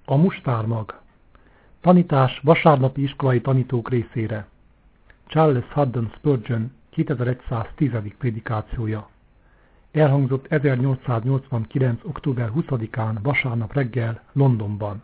A mustármag. Tanítás vasárnapi iskolai tanítók részére. Charles Haddon Spurgeon 2110. prédikációja. Elhangzott 1889. október 20-án vasárnap reggel Londonban.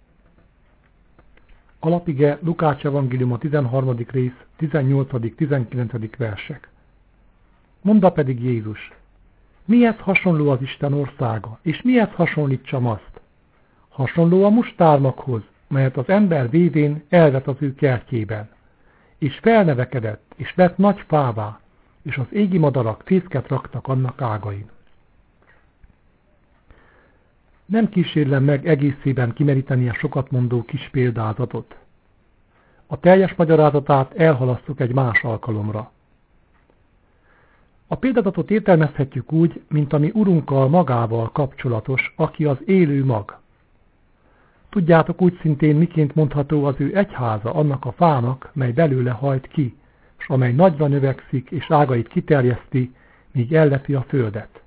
Alapige Lukács evangéliuma 13. rész 18.-19. versek. Mondta pedig Jézus: mihez hasonló az Isten országa, és mihez hasonlítsam azt? Hasonló a mustármaghoz, melyet az ember vévén elvet az ő kertjében, és felnevekedett, és lett nagy fává, és az égi madarak fészket raktak annak ágain. Nem kísérlem meg egészében kimeríteni a sokat mondó kis példázatot. A teljes magyarázatát elhalasztjuk egy más alkalomra. A példázatot értelmezhetjük úgy, mint ami Urunkkal magával kapcsolatos, aki az élő mag. Tudjátok, úgy szintén miként mondható az ő egyháza annak a fának, mely belőle hajt ki, s amely nagyra növekszik, és ágait kiterjeszti, míg ellepi a földet.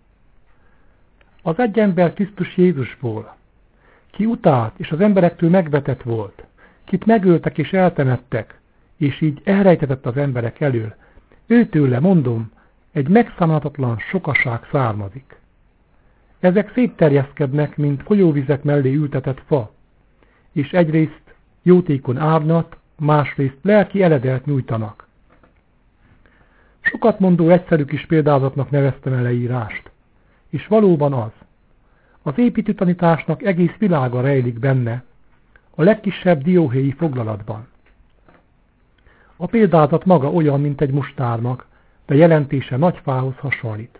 Az egy ember Krisztus Jézusból, ki utált és az emberektől megvetett volt, kit megöltek és eltemettek, és így elrejtetett az emberek elől, őtőle, mondom, egy megszámlálhatatlan sokaság származik. Ezek szétterjeszkednek, mint folyóvizek mellé ültetett fa, és egyrészt jótékony árnyat, másrészt lelki eledelt nyújtanak. Sokat mondó egyszerű kis példázatnak neveztem el leírást, és valóban az. Az építőtanításnak egész világa rejlik benne, a legkisebb dióhéji foglalatban. A példázat maga olyan, mint egy mustármag, de jelentése nagy fához hasonlít.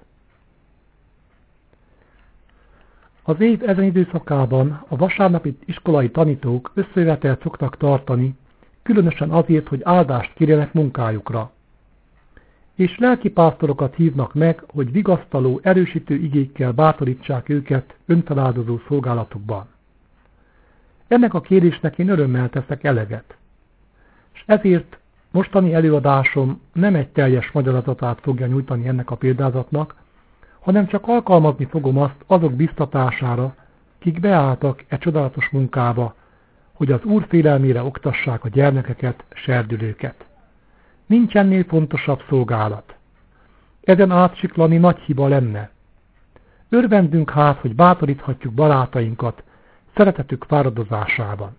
Az év ezen időszakában a vasárnapi iskolai tanítók összejövetelt szoktak tartani, különösen azért, hogy áldást kérjenek munkájukra. És lelkipásztorokat hívnak meg, hogy vigasztaló, erősítő igékkel bátorítsák őket önfeláldozó szolgálatukban. Ennek a kérésnek én örömmel teszek eleget. És ezért mostani előadásom nem egy teljes magyarázatát fogja nyújtani ennek a példázatnak, hanem csak alkalmazni fogom azt azok biztatására, kik beálltak e csodálatos munkába, hogy az Úr félelmére oktassák a gyermekeket, serdülőket. Nincs ennél fontosabb szolgálat. Ezen átsiklani nagy hiba lenne. Örvendünk hát, hogy bátoríthatjuk barátainkat szeretetük fáradozásában.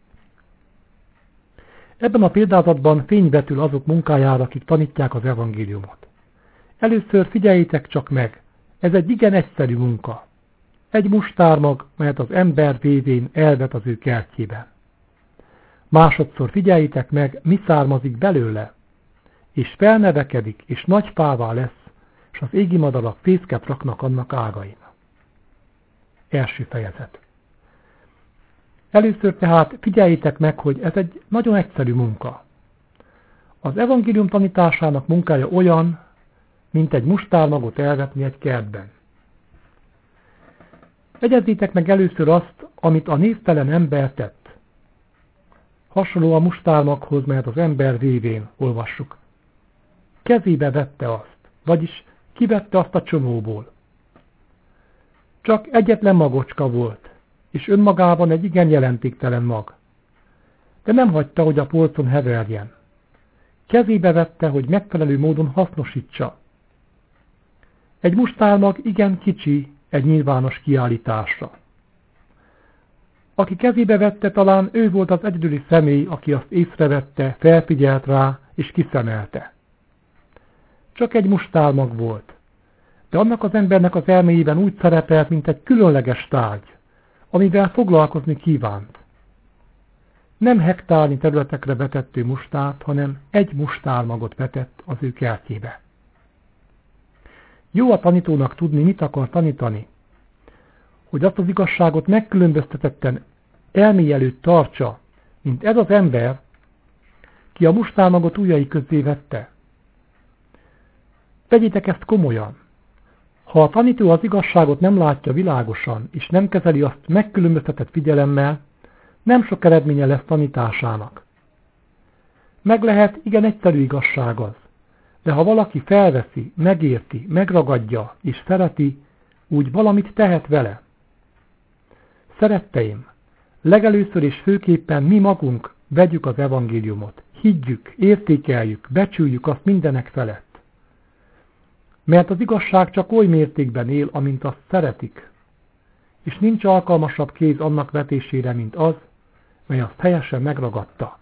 Ebben a példázatban fény vetül azok munkájára, akik tanítják az evangéliumot. Először figyeljétek csak meg, ez egy igen egyszerű munka. Egy mustármag, melyet az ember vévén elvet az ő kertjében. Másodszor figyeljétek meg, mi származik belőle, és felnevekedik, és nagy fává lesz, és az égi madarak fészket raknak annak ágain. Első fejezet. Először tehát figyeljétek meg, hogy ez egy nagyon egyszerű munka. Az evangélium tanításának munkája olyan, mint egy mustármagot elvetni egy kertben. Egyezzétek meg először azt, amit a névtelen ember tett. Hasonló a mustármaghoz, mert az ember révén olvassuk. Kezébe vette azt, vagyis kivette azt a csomóból. Csak egyetlen magocska volt, és önmagában egy igen jelentéktelen mag. De nem hagyta, hogy a polcon heverjen. Kezébe vette, hogy megfelelő módon hasznosítsa. Egy mustármag igen kicsi egy nyilvános kiállításra. Aki kezébe vette, talán ő volt az egyedüli személy, aki azt észrevette, felfigyelt rá és kiszemelte. Csak egy mustármag volt, de annak az embernek az elméjében úgy szerepelt, mint egy különleges tárgy, amivel foglalkozni kívánt. Nem hektárnyi területekre vetett ő mustárt, hanem egy mustármagot vetett az ő kertjébe. Jó a tanítónak tudni, mit akar tanítani, hogy azt az igazságot megkülönböztetetten elmély előtt tartsa, mint ez az ember, ki a mustármagot ujjai közé vette. Vegyétek ezt komolyan. Ha a tanító az igazságot nem látja világosan, és nem kezeli azt megkülönböztetett figyelemmel, nem sok eredménye lesz tanításának. Meg lehet, igen egyszerű igazság az, de ha valaki felveszi, megérti, megragadja és szereti, úgy valamit tehet vele. Szeretteim, Legelőször és főképpen mi magunk vegyük az evangéliumot, higgyük, értékeljük, becsüljük azt mindenek felett. Mert az igazság csak oly mértékben él, amint azt szeretik, és nincs alkalmasabb kéz annak vetésére, mint az, mely azt helyesen megragadta.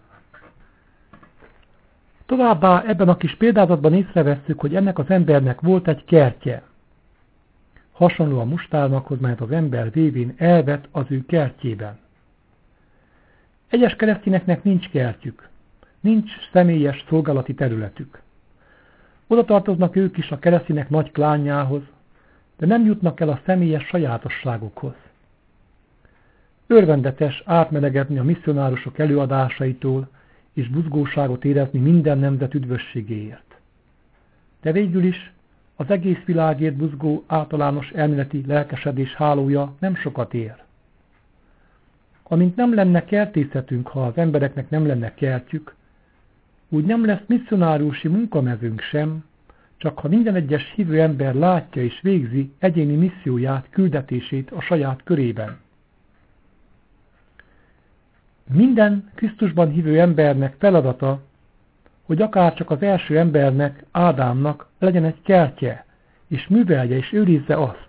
Továbbá ebben a kis példázatban észrevesszük, hogy ennek az embernek volt egy kertje. Hasonló a mustárnakhoz, melyet az ember révén elvet az ő kertjében. Egyes keresztényeknek nincs kertjük, nincs személyes szolgálati területük. Oda tartoznak ők is a keresztények nagy klánjához, de nem jutnak el a személyes sajátosságukhoz. Örvendetes átmelegedni a misszionárusok előadásaitól, és buzgóságot érezni minden nemzet üdvösségéért. De végül is az egész világért buzgó általános elméleti lelkesedés hálója nem sokat ér. Amint nem lenne kertészetünk, ha az embereknek nem lenne kertjük, úgy nem lesz misszionárusi munkamezőnk sem, csak ha minden egyes hívő ember látja és végzi egyéni misszióját, küldetését a saját körében. Minden Krisztusban hívő embernek feladata, hogy akárcsak az első embernek, Ádámnak legyen egy kertje, és művelje és őrizze azt.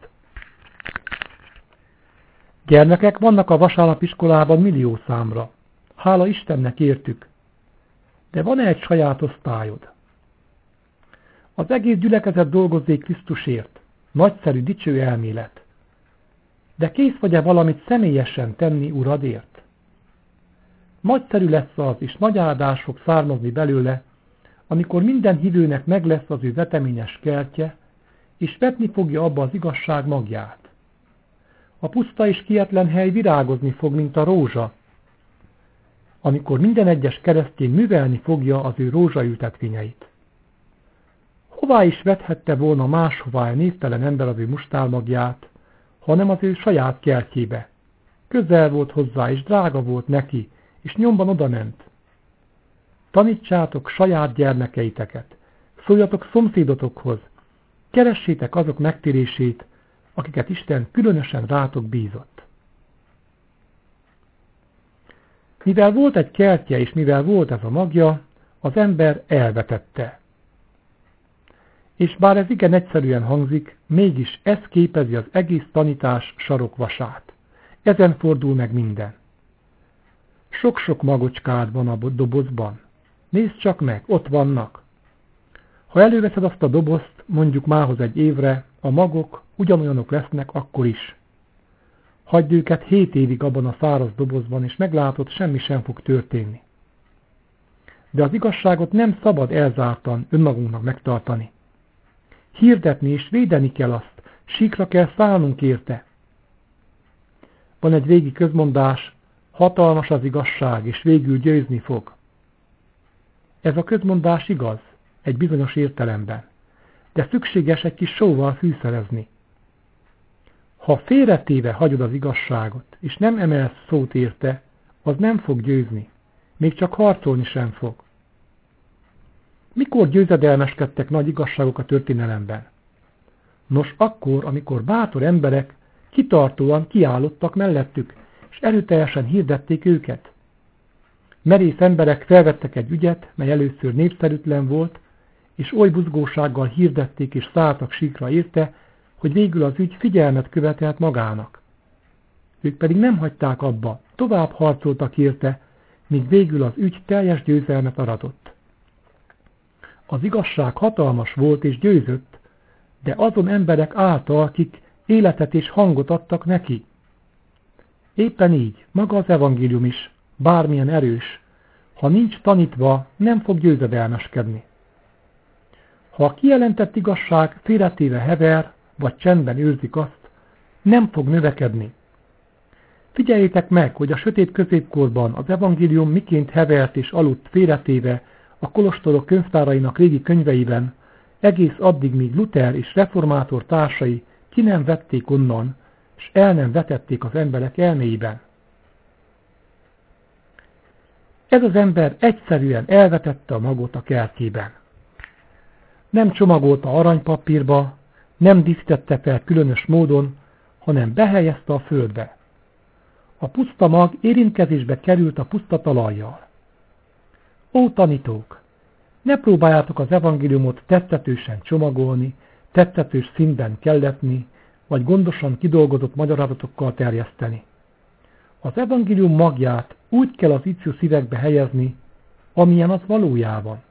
Gyermekek vannak a vasárnapiskolában millió számra. Hála Istennek értük. De van-e egy saját osztályod? Az egész gyülekezet dolgozzék Krisztusért. Nagyszerű, dicső elmélet. De kész vagy-e valamit személyesen tenni Uradért? Nagyszerű lesz az, és nagy áldás fog származni belőle, amikor minden hívőnek meg lesz az ő veteményes kertje, és vetni fogja abba az igazság magját. A puszta és kietlen hely virágozni fog, mint a rózsa, amikor minden egyes keresztény művelni fogja az ő rózsaültetvényeit. Hová is vethette volna máshová a névtelen ember az ő mustármagját, hanem az ő saját kertjébe. Közel volt hozzá, és drága volt neki, és nyomban odament. Tanítsátok saját gyermekeiteket, szóljatok szomszédotokhoz, keressétek azok megtérését, akiket Isten különösen rátok bízott. Mivel volt egy kertje, és mivel volt ez a magja, az ember elvetette. És bár ez igen egyszerűen hangzik, mégis ez képezi az egész tanítás sarokvasát. Ezen fordul meg minden. Sok-sok magocskád van a dobozban. Nézd csak meg, ott vannak. Ha előveszed azt a dobozt, mondjuk mához egy évre, a magok ugyanolyanok lesznek akkor is. Hagyd őket 7 évig abban a száraz dobozban, és meglátod, semmi sem fog történni. De az igazságot nem szabad elzártan önmagunknak megtartani. Hirdetni és védeni kell azt, síkra kell szállnunk érte. Van egy régi közmondás, hatalmas az igazság, és végül győzni fog. Ez a közmondás igaz, egy bizonyos értelemben, de szükséges egy kis sóval fűszerezni. Ha félretéve hagyod az igazságot, és nem emelsz szót érte, az nem fog győzni, még csak harcolni sem fog. Mikor győzedelmeskedtek nagy igazságok a történelemben? Nos, akkor, amikor bátor emberek kitartóan kiállottak mellettük, és erőteljesen hirdették őket. Merész emberek felvettek egy ügyet, mely először népszerűtlen volt, és oly buzgósággal hirdették és szálltak síkra érte, hogy végül az ügy figyelmet követelt magának. Ők pedig nem hagyták abba, tovább harcoltak érte, míg végül az ügy teljes győzelmet aratott. Az igazság hatalmas volt és győzött, de azon emberek által, akik életet és hangot adtak neki. Éppen így, maga az evangélium is, bármilyen erős, ha nincs tanítva, nem fog győzedelmeskedni. Ha a kijelentett igazság félretéve hever, vagy csendben őrzik azt, nem fog növekedni. Figyeljétek meg, hogy a sötét középkorban az evangélium miként hevert és aludt félretéve a kolostorok könyvtárainak régi könyveiben, egész addig, míg Luther és reformátor társai ki nem vették onnan, és el nem vetették az emberek elméiben. Ez az ember egyszerűen elvetette a magot a kertjében. Nem csomagolta aranypapírba, nem díszítette fel különös módon, hanem behelyezte a földbe. A puszta mag érintkezésbe került a puszta talajjal. Ó tanítók! Ne próbáljátok az evangéliumot tetszetősen csomagolni, tetszetős színben kelletni, vagy gondosan kidolgozott magyarázatokkal terjeszteni. Az evangélium magját úgy kell az ifjú szívekbe helyezni, amilyen az valójában.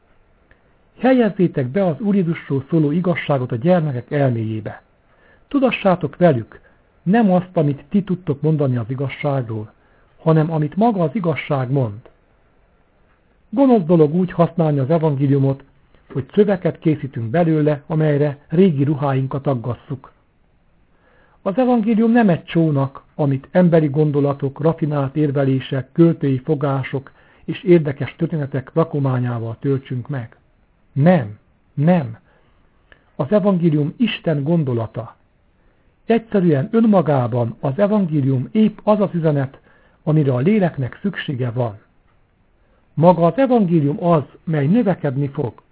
Helyezzétek be az Úr Jézusról szóló igazságot a gyermekek elméjébe. Tudassátok velük, nem azt, amit ti tudtok mondani az igazságról, hanem amit maga az igazság mond. Gonosz dolog úgy használni az evangéliumot, hogy szöveket készítünk belőle, amelyre régi ruháinkat aggasszuk. Az evangélium nem egy csónak, amit emberi gondolatok, rafinált érvelések, költői fogások és érdekes történetek rakományával töltsünk meg. Nem. Az evangélium Isten gondolata. Egyszerűen önmagában az evangélium épp az az üzenet, amire a léleknek szüksége van. Maga az evangélium az, mely növekedni fog.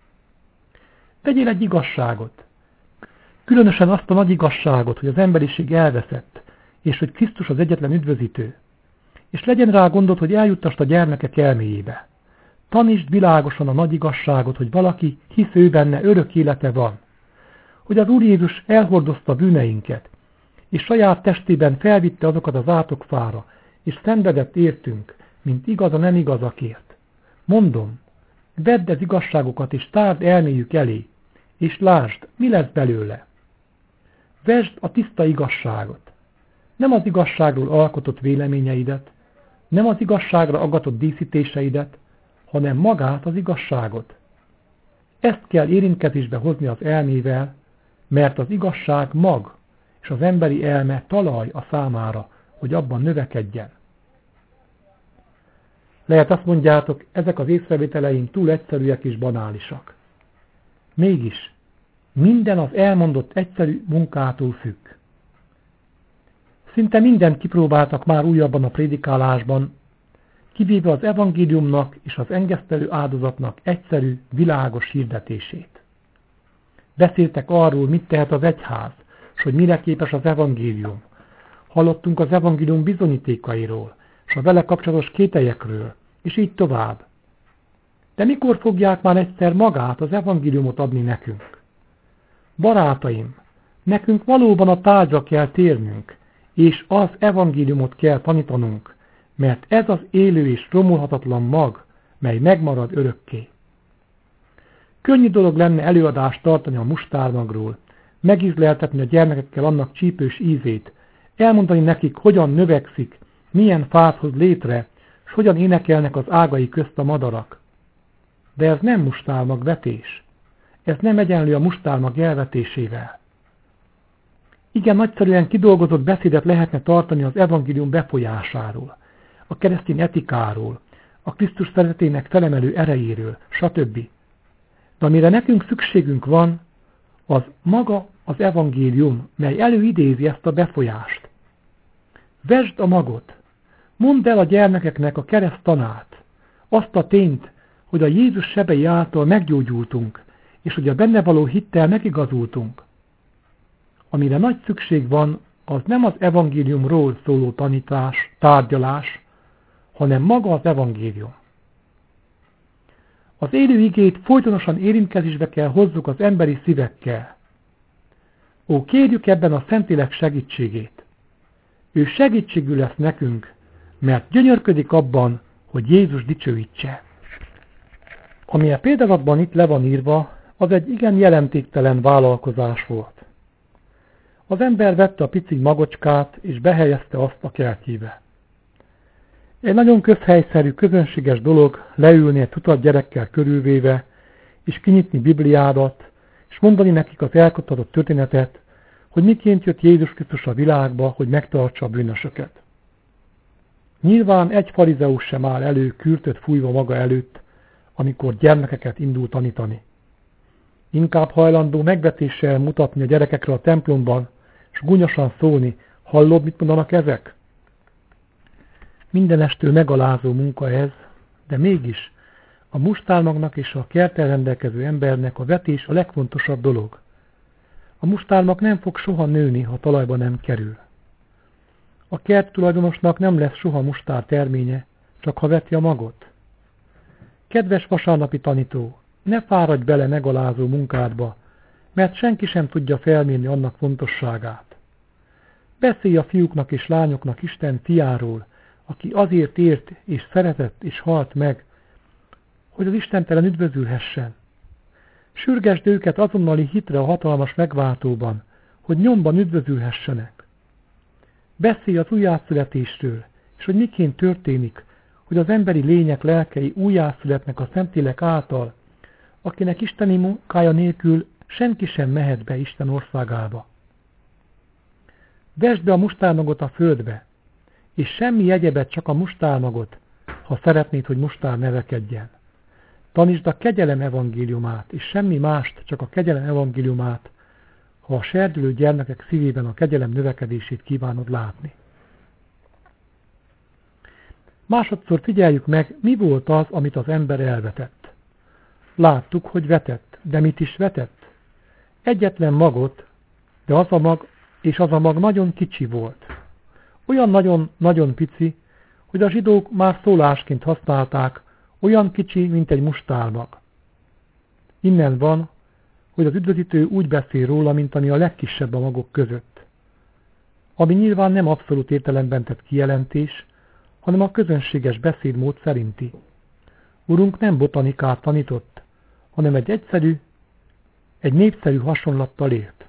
Tegyél egy igazságot. Különösen azt a nagy igazságot, hogy az emberiség elveszett, és hogy Krisztus az egyetlen üdvözítő. És legyen rá gondod, hogy eljuttasd a gyermekek elméjébe. Tanítsd világosan a nagy igazságot, hogy valaki hisz ő benne örök élete van. Hogy az Úr Jézus elhordozta bűneinket, és saját testében felvitte azokat az átokfára, és szenvedett értünk, mint igaz a nem igazakért. Mondom, vedd az igazságokat, és tárd elméjük elé, és lásd, mi lesz belőle. Vesd a tiszta igazságot, nem az igazságról alkotott véleményeidet, nem az igazságra aggatott díszítéseidet, hanem magát az igazságot. Ezt kell érintkezésbe hozni az elmével, mert az igazság mag, és az emberi elme talaj a számára, hogy abban növekedjen. Lehet azt mondjátok, ezek az észrevételeink túl egyszerűek és banálisak. Mégis, minden az elmondott egyszerű munkától függ. Szinte mindent kipróbáltak már újabban a prédikálásban, kivéve az evangéliumnak és az engesztelő áldozatnak egyszerű, világos hirdetését. Beszéltek arról, mit tehet az egyház, s hogy mire képes az evangélium. Hallottunk az evangélium bizonyítékairól, s a vele kapcsolatos kételyekről, és így tovább. De mikor fogják már egyszer magát, az evangéliumot adni nekünk? Barátaim, nekünk valóban a tárgyra kell térnünk, és az evangéliumot kell tanítanunk, mert ez az élő és romolhatatlan mag, mely megmarad örökké. Könnyű dolog lenne előadást tartani a mustármagról, megízleltetni a gyermekekkel annak csípős ízét, elmondani nekik, hogyan növekszik, milyen fát hoz létre, s hogyan énekelnek az ágai közt a madarak. De ez nem mustármag vetés. Ez nem egyenlő a mustármag elvetésével. Igen, nagyszerűen kidolgozott beszédet lehetne tartani az evangélium befolyásáról, a keresztény etikáról, a Krisztus szeretetének felemelő erejéről, stb. De amire nekünk szükségünk van, az maga az evangélium, mely előidézi ezt a befolyást. Vesd a magot, mondd el a gyermekeknek a kereszt tanát, azt a tényt, hogy a Jézus sebei által meggyógyultunk, és hogy a benne való hittel megigazultunk. Amire nagy szükség van, az nem az evangéliumról szóló tanítás, tárgyalás, hanem maga az evangélium. Az élő igét folytonosan érintkezésbe kell hozzuk az emberi szívekkel. Ó, kérjük ebben a Szentlélek segítségét. Ő segítségül lesz nekünk, mert gyönyörködik abban, hogy Jézus dicsőítse. Ami a példázatban itt le van írva, az egy igen jelentéktelen vállalkozás volt. Az ember vette a pici magocskát, és behelyezte azt a kertjébe. Egy nagyon közhelyszerű, közönséges dolog leülni egy tucat gyerekkel körülvéve, és kinyitni Bibliádat, és mondani nekik az elkutatott történetet, hogy miként jött Jézus Krisztus a világba, hogy megtartsa a bűnösöket. Nyilván egy farizeus sem áll elő kürtöt fújva maga előtt, amikor gyermekeket indul tanítani. Inkább hajlandó megvetéssel mutatni a gyerekekre a templomban, és gúnyosan szólni, hallod, mit mondanak ezek? Mindenestől megalázó munka ez, de mégis a mustármagnak és a kerttel rendelkező embernek a vetés a legfontosabb dolog. A mustármag nem fog soha nőni, ha talajba nem kerül. A kerttulajdonosnak nem lesz soha mustár terménye, csak ha veti a magot. Kedves vasárnapi tanító, ne fáradj bele megalázó munkádba, mert senki sem tudja felmérni annak fontosságát. Beszélj a fiúknak és lányoknak Isten fiáról, aki azért ért és szeretett és halt meg, hogy az istentelen üdvözülhessen. Sürgesd őket azonnali hitre a hatalmas megváltóban, hogy nyomban üdvözülhessenek. Beszélj az újjászületésről, és hogy miként történik, hogy az emberi lények lelkei újjászületnek a Szentlélek által, akinek isteni munkája nélkül senki sem mehet be Isten országába. Vesd be a mustármagot a földbe, és semmi egyebet, csak a mustármagot, ha szeretnéd, hogy mustár nevekedjen. Tanítsd a kegyelem evangéliumát, és semmi mást, csak a kegyelem evangéliumát, ha a serdülő gyermekek szívében a kegyelem növekedését kívánod látni. Másodszor figyeljük meg, mi volt az, amit az ember elvetett. Láttuk, hogy vetett, de mit is vetett? Egyetlen magot, de az a mag nagyon kicsi volt. Olyan nagyon-nagyon pici, hogy a zsidók már szólásként használták, olyan kicsi, mint egy mustármag. Innen van, hogy az üdvözítő úgy beszél róla, mint ami a legkisebb a magok között. Ami nyilván nem abszolút értelemben tett kijelentés, hanem a közönséges beszédmód szerinti. Urunk nem botanikát tanított, hanem egy népszerű hasonlattal élt.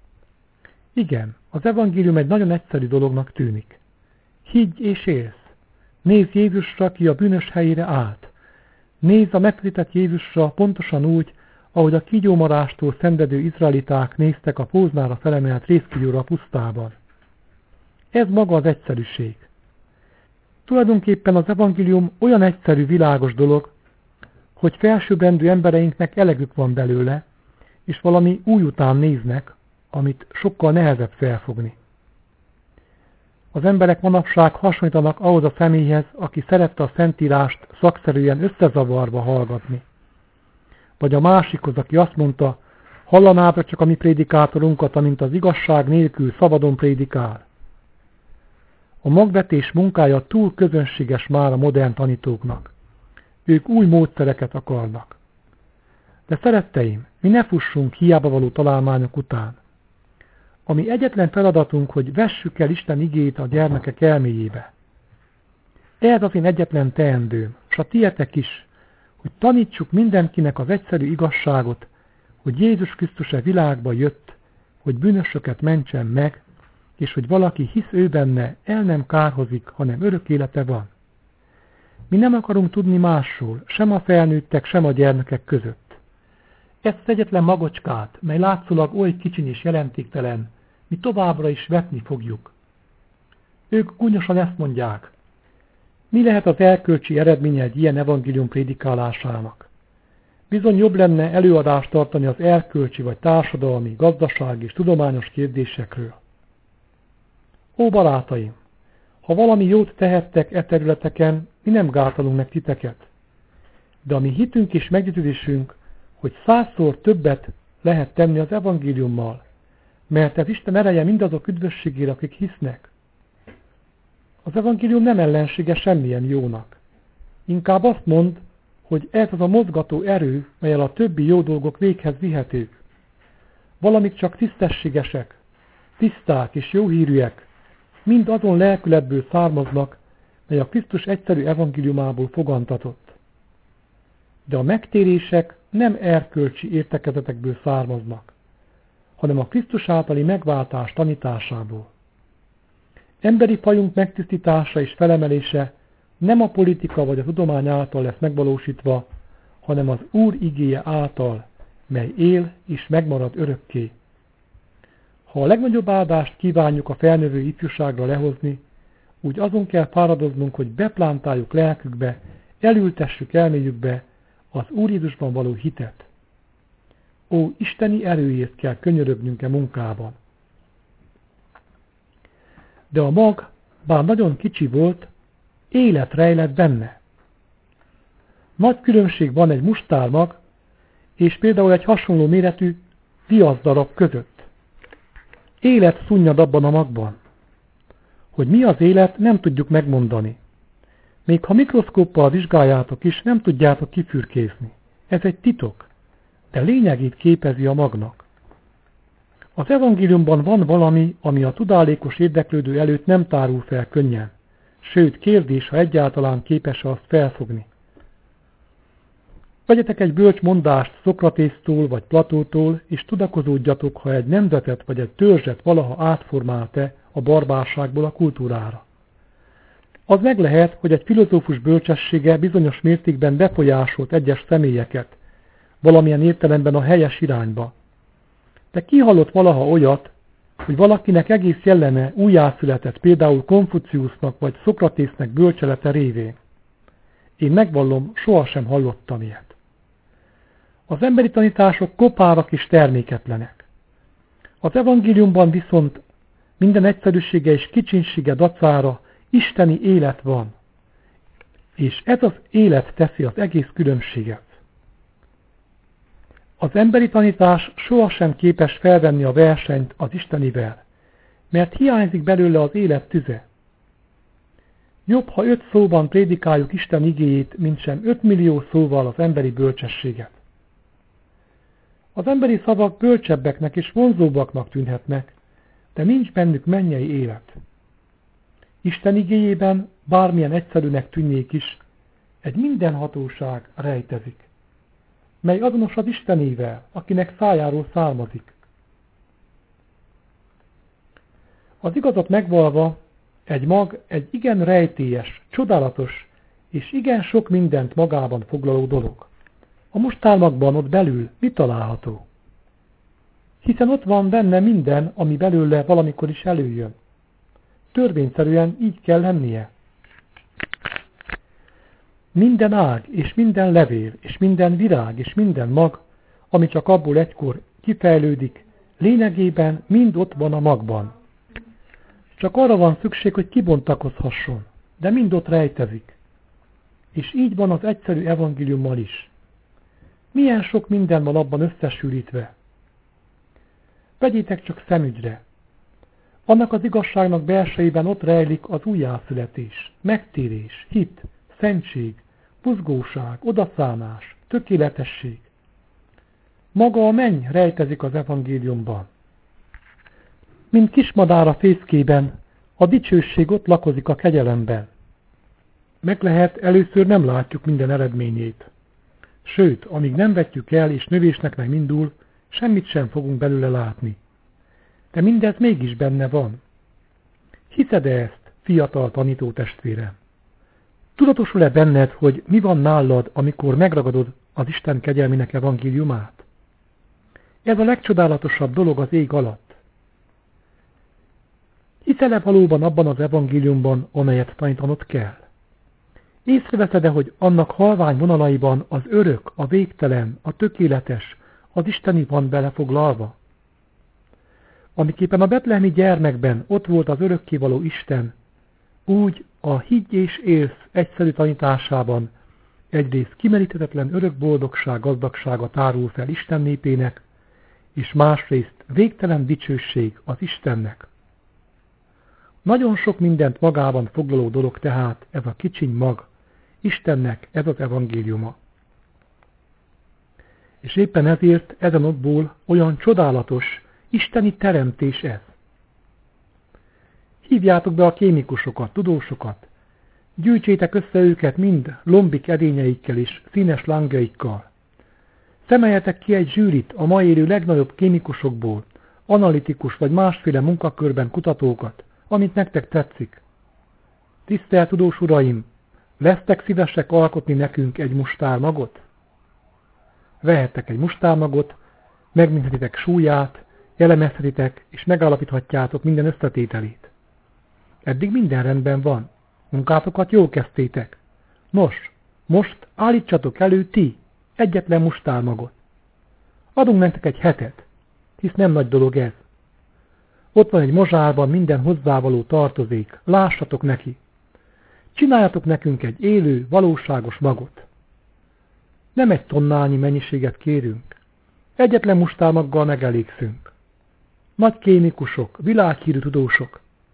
Igen, az evangélium egy nagyon egyszerű dolognak tűnik. Higgy és élsz. Nézz Jézusra, aki a bűnös helyére állt. Nézz a megfeszített Jézusra pontosan úgy, ahogy a kígyómarástól szenvedő izraeliták néztek a póznára felemelt rézkígyóra a pusztában. Ez maga az egyszerűség. Tulajdonképpen az evangélium olyan egyszerű, világos dolog, hogy felsőbbrendű embereinknek elegük van belőle, és valami új után néznek, amit sokkal nehezebb felfogni. Az emberek manapság hasonlítanak ahhoz a személyhez, aki szerette a Szentírást szakszerűen összezavarva hallgatni. Vagy a másikhoz, aki azt mondta, hallanád csak a mi prédikátorunkat, amint az igazság nélkül szabadon prédikál. A magvetés munkája túl közönséges már a modern tanítóknak. Ők új módszereket akarnak. De szeretteim, mi ne fussunk hiába való találmányok után. Ami egyetlen feladatunk, hogy vessük el Isten igéjét a gyermekek elméjébe. Ez az én egyetlen teendőm, s a tietek is, hogy tanítsuk mindenkinek az egyszerű igazságot, hogy Jézus Krisztus a világba jött, hogy bűnösöket mentsen meg, és hogy valaki hisz ő benne, el nem kárhozik, hanem örök élete van. Mi nem akarunk tudni másról, sem a felnőttek, sem a gyermekek között. Ezt az egyetlen magocskát, mely látszólag oly kicsiny és jelentéktelen, mi továbbra is vetni fogjuk. Ők gúnyosan ezt mondják. Mi lehet az erkölcsi eredménye egy ilyen evangélium prédikálásának? Bizony jobb lenne előadást tartani az erkölcsi vagy társadalmi, gazdasági és tudományos kérdésekről. Ó, barátaim! Ha valami jót tehettek e területeken, mi nem gátolunk meg titeket. De a mi hitünk és meggyőződésünk, hogy 100-szor többet lehet tenni az evangéliummal, mert ez Isten ereje mindazok üdvösségére, akik hisznek. Az evangélium nem ellensége semmilyen jónak. Inkább azt mond, hogy ez az a mozgató erő, melyel a többi jó dolgok véghez vihetők. Valamik csak tisztességesek, tiszták és jóhírűek, mind azon lelkületből származnak, mely a Krisztus egyszerű evangéliumából fogantatott. De a megtérések nem erkölcsi értekezetekből származnak, hanem a Krisztus általi megváltás tanításából. Emberi fajunk megtisztítása és felemelése nem a politika vagy a tudomány által lesz megvalósítva, hanem az Úr igéje által, mely él és megmarad örökké. Ha a legnagyobb áldást kívánjuk a felnövő ifjúságra lehozni, úgy azon kell fáradoznunk, hogy beplántáljuk lelkükbe, elültessük elméjükbe az Úr Jézusban való hitet. Ó, isteni erőért kell könyörögnünk e munkában. De a mag, bár nagyon kicsi volt, élet rejlett benne. Nagy különbség van egy mustármag és például egy hasonló méretű viaszdarab között. Élet szunnyad abban a magban. Hogy mi az élet, nem tudjuk megmondani. Még ha mikroszkóppal vizsgáljátok is, nem tudjátok kifürkézni. Ez egy titok, de lényegét képezi a magnak. Az evangéliumban van valami, ami a tudálékos érdeklődő előtt nem tárul fel könnyen. Sőt, kérdés, ha egyáltalán képes-e azt felfogni. Vegyetek egy bölcs mondást Szokratésztól vagy Platótól, és tudakozódjatok, ha egy nemzetet vagy egy törzset valaha átformált-e a barbárságból a kultúrára. Az meg lehet, hogy egy filozófus bölcsessége bizonyos mértékben befolyásolt egyes személyeket, valamilyen értelemben a helyes irányba. De ki hallott valaha olyat, hogy valakinek egész jelleme újjászületett például Konfuciusznak vagy Szokratésznek bölcselete révén? Én megvallom, sohasem hallottam ilyet. Az emberi tanítások kopárak és terméketlenek. Az evangéliumban viszont minden egyszerűsége és kicsinsége dacára isteni élet van, és ez az élet teszi az egész különbséget. Az emberi tanítás sohasem képes felvenni a versenyt az istenivel, mert hiányzik belőle az élet tüze. Jobb, ha 5 szóban prédikáljuk Isten igéjét, mint sem 5 millió szóval az emberi bölcsességet. Az emberi szavak bölcsebbeknek és vonzóbbaknak tűnhetnek, de nincs bennük mennyei élet. Isten igéjében, bármilyen egyszerűnek tűnjék is, egy mindenhatóság rejtezik, mely azonos az Istenével, akinek szájáról származik. Az igazat megvalva, egy mag egy igen rejtélyes, csodálatos és igen sok mindent magában foglaló dolog. A mustármagban ott belül mi található? Hiszen ott van benne minden, ami belőle valamikor is előjön. Törvényszerűen így kell lennie. Minden ág, és minden levél, és minden virág, és minden mag, ami csak abból egykor kifejlődik, lényegében mind ott van a magban. Csak arra van szükség, hogy kibontakozhasson, de mind ott rejtezik. És így van az egyszerű evangéliummal is. Milyen sok minden van abban összesűrítve. Vegyétek csak szemügyre. Annak az igazságnak belsejében ott rejlik az újjászületés, megtérés, hit, szentség, buzgóság, odaszánás, tökéletesség. Maga a menny rejtezik az evangéliumban. Mint kismadár a fészkében, a dicsőség ott lakozik a kegyelemben. Meg lehet, először nem látjuk minden eredményét. Sőt, amíg nem vetjük el és növésnek nem indul, semmit sem fogunk belőle látni. De mindez mégis benne van. Hiszed-e ezt, fiatal tanító testvérem? Tudatosul-e benned, hogy mi van nálad, amikor megragadod az Isten kegyelmének evangéliumát? Ez a legcsodálatosabb dolog az ég alatt. Hiszel-e valóban abban az evangéliumban, amelyet tanítanod kell? Észreveszed-e, hogy annak halvány vonalaiban az örök, a végtelen, a tökéletes, az isteni van belefoglalva? Amiképpen a betlehemi gyermekben ott volt az örökkévaló Isten, úgy a higgy és élsz egyszerű tanításában egyrészt kimeríthetetlen örök boldogság, gazdagsága tárul fel Isten népének, és másrészt végtelen dicsőség az Istennek. Nagyon sok mindent magában foglaló dolog tehát ez a kicsiny mag, Istennek ez az evangéliuma. És éppen ezért ezen okból olyan csodálatos, isteni teremtés ez. Hívjátok be a kémikusokat, tudósokat, gyűjtsétek össze őket mind lombik edényeikkel és színes lángjaikkal. Szemeljetek ki egy zsűrit a ma élő legnagyobb kémikusokból, analitikus vagy másféle munkakörben kutatókat, amit nektek tetszik. Tisztelt tudós uraim, lesztek szívesek alkotni nekünk egy mustármagot? Vehettek egy mustármagot, megmérhetitek súlyát, elemezhetitek és megállapíthatjátok minden összetételét. Eddig minden rendben van. Munkátokat jól kezdtétek. Nos, most állítsatok elő ti egyetlen mustármagot. Adunk nektek egy hetet, hisz nem nagy dolog ez. Ott van egy mozsárban minden hozzávaló tartozék, lássatok neki. Csináljatok nekünk egy élő, valóságos magot. Nem egy tonnányi mennyiséget kérünk. Egyetlen mustármaggal megelégszünk. Nagy kémikusok, világhírű tudósok.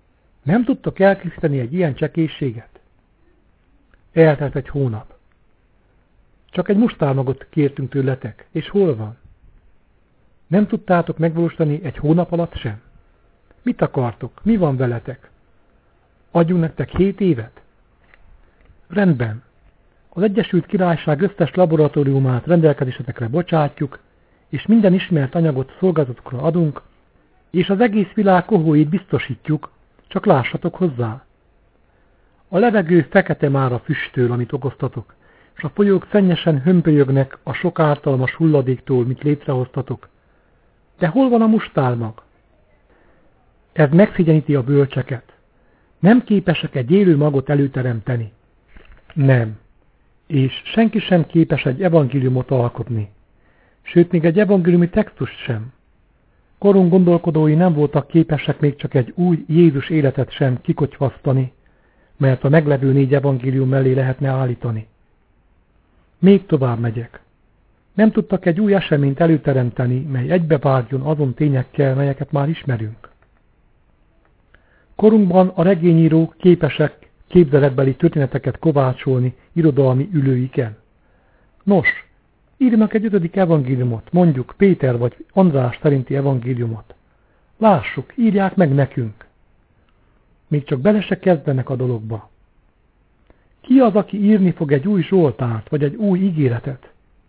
Nem tudtok elkészíteni egy ilyen csekélységet? Eltelt egy hónap. Csak egy mustármagot kértünk tőletek, és hol van? Nem tudtátok megvalósítani egy hónap alatt sem? Mit akartok? Mi van veletek? Adjunk nektek 7 évet? Rendben. Az Egyesült Királyság összes laboratóriumát rendelkezésetekre bocsátjuk, és minden ismert anyagot szolgálatokra adunk, és az egész világ kohóit biztosítjuk, csak lássatok hozzá. A levegő fekete már a füsttől, amit okoztatok, és a folyók szennyesen hömpölyögnek a sok ártalmas hulladéktól, mit létrehoztatok. De hol van a mustármag? Ez megszégyeníti a bölcseket. Nem képesek egy élő magot előteremteni. Nem. És senki sem képes egy evangéliumot alkotni. Sőt, még egy evangéliumi textust sem. Korunk gondolkodói nem voltak képesek még csak egy új Jézus életet sem kikotyvasztani, mert a meglevő 4 evangélium mellé lehetne állítani. Még tovább megyek. Nem tudtak egy új eseményt előteremteni, mely egybevágjon azon tényekkel, melyeket már ismerünk. Korunkban a regényírók képesek képzeletbeli történeteket kovácsolni irodalmi ülőiken. Nos, írnak egy 5. evangéliumot, mondjuk Péter vagy András szerinti evangéliumot. Lássuk, írják meg nekünk. Még csak bele se kezdenek a dologba. Ki az, aki írni fog egy új Zsoltárt, vagy egy új ígéretet?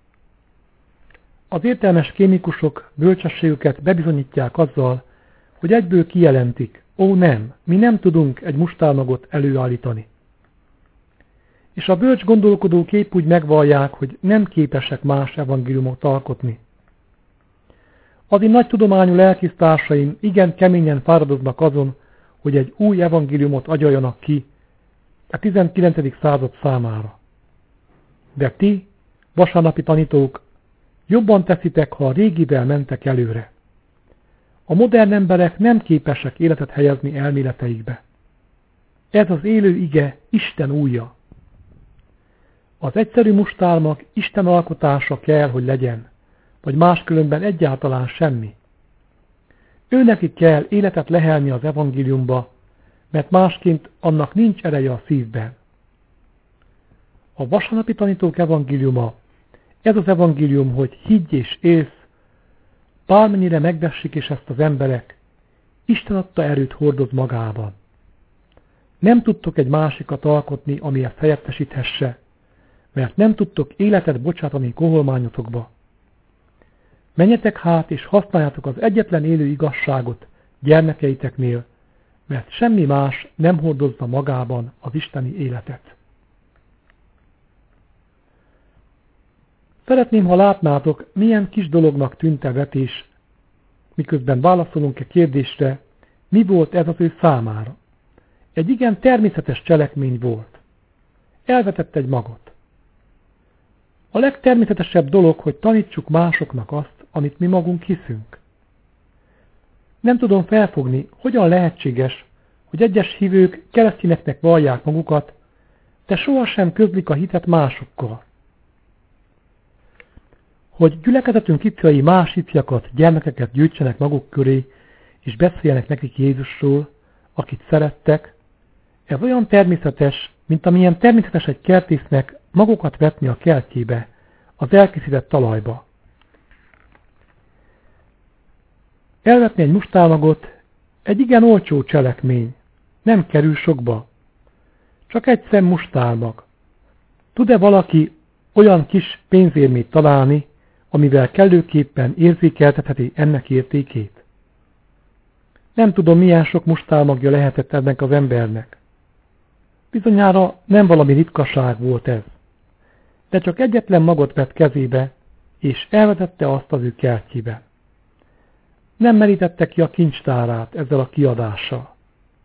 Az értelmes kémikusok bölcsességüket bebizonyítják azzal, hogy egyből kijelentik, ó nem, mi nem tudunk egy mustármagot előállítani. És a bölcs gondolkodók épp úgy megvallják, hogy nem képesek más evangéliumot alkotni. Az én nagy tudományú lelkisztársaim igen keményen fáradoznak azon, hogy egy új evangéliumot agyaljanak ki a 19. század számára. De ti, vasárnapi tanítók, jobban teszitek, ha a régivel mentek előre. A modern emberek nem képesek életet helyezni elméleteikbe. Ez az élő ige Isten ujja. Az egyszerű mustármag Isten alkotása kell, hogy legyen, vagy máskülönben egyáltalán semmi. Őneki kell életet lehelni az evangéliumba, mert másként annak nincs ereje a szívben. A vasárnapi tanítók evangéliuma, ez az evangélium, hogy higgy és élsz, bármennyire megvessik is ezt az emberek, Isten adta erőt hordoz magában. Nem tudtok egy másikat alkotni, ami ezt helyettesíthesse, mert nem tudtok életet bocsátani koholmányotokba. Menjetek hát és használjátok az egyetlen élő igazságot gyermekeiteknél, mert semmi más nem hordozza magában az isteni életet. Szeretném, ha látnátok, milyen kis dolognak tűnt a vetés, miközben válaszolunk a kérdésre, mi volt ez az ő számára. Egy igen természetes cselekmény volt. Elvetett egy magot. A legtermészetesebb dolog, hogy tanítsuk másoknak azt, amit mi magunk hiszünk. Nem tudom felfogni, hogyan lehetséges, hogy egyes hívők keresztényeknek vallják magukat, de sohasem közlik a hitet másokkal. Hogy gyülekezetünk ifjai más ifjakat, gyermekeket gyűjtsenek maguk köré, és beszéljenek nekik Jézusról, akit szerettek, ez olyan természetes, mint amilyen természetes egy kertésznek magukat vetni a kertjébe, az elkészített talajba. Elvetni egy mustármagot egy igen olcsó cselekmény, nem kerül sokba. Csak egy szem mustármag. Tud-e valaki olyan kis pénzérmét találni, amivel kellőképpen érzékeltetheti ennek értékét? Nem tudom, milyen sok mustármagja lehetett ennek az embernek. Bizonyára nem valami ritkaság volt ez, de csak egyetlen magot vett kezébe, és elvetette azt az ő kertjébe. Nem merítette ki a kincstárát ezzel a kiadással.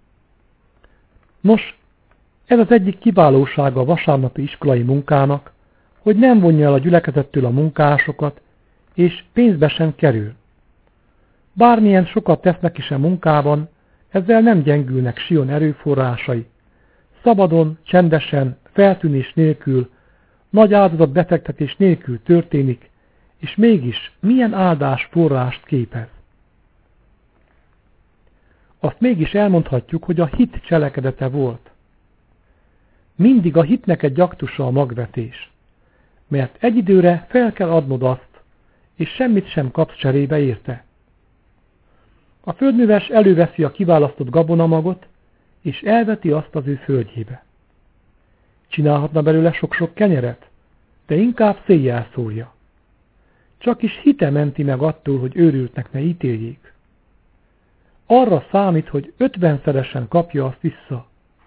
Nos, ez az egyik kiválósága a vasárnapi iskolai munkának, hogy nem vonja el a gyülekezettől a munkásokat, és pénzbe sem kerül. Bármilyen sokat tesznek is a munkában, ezzel nem gyengülnek Sion erőforrásai. Szabadon, csendesen, feltűnés nélkül, nagy áldozat befektetés nélkül történik, és mégis milyen áldás forrást képez. azt mégis elmondhatjuk, hogy a hit cselekedete volt. Mindig a hitnek egy aktusa a magvetés, mert egy időre fel kell adnod azt, és semmit sem kapsz cserébe érte. A földműves előveszi a kiválasztott gabonamagot, és elveti azt az ő földjébe. Csinálhatna belőle sok-sok kenyeret, de inkább széjjel szórja. Csak is hite menti meg attól, hogy őrültnek ne ítéljék. Arra számít, hogy 50-szeresen kapja azt vissza.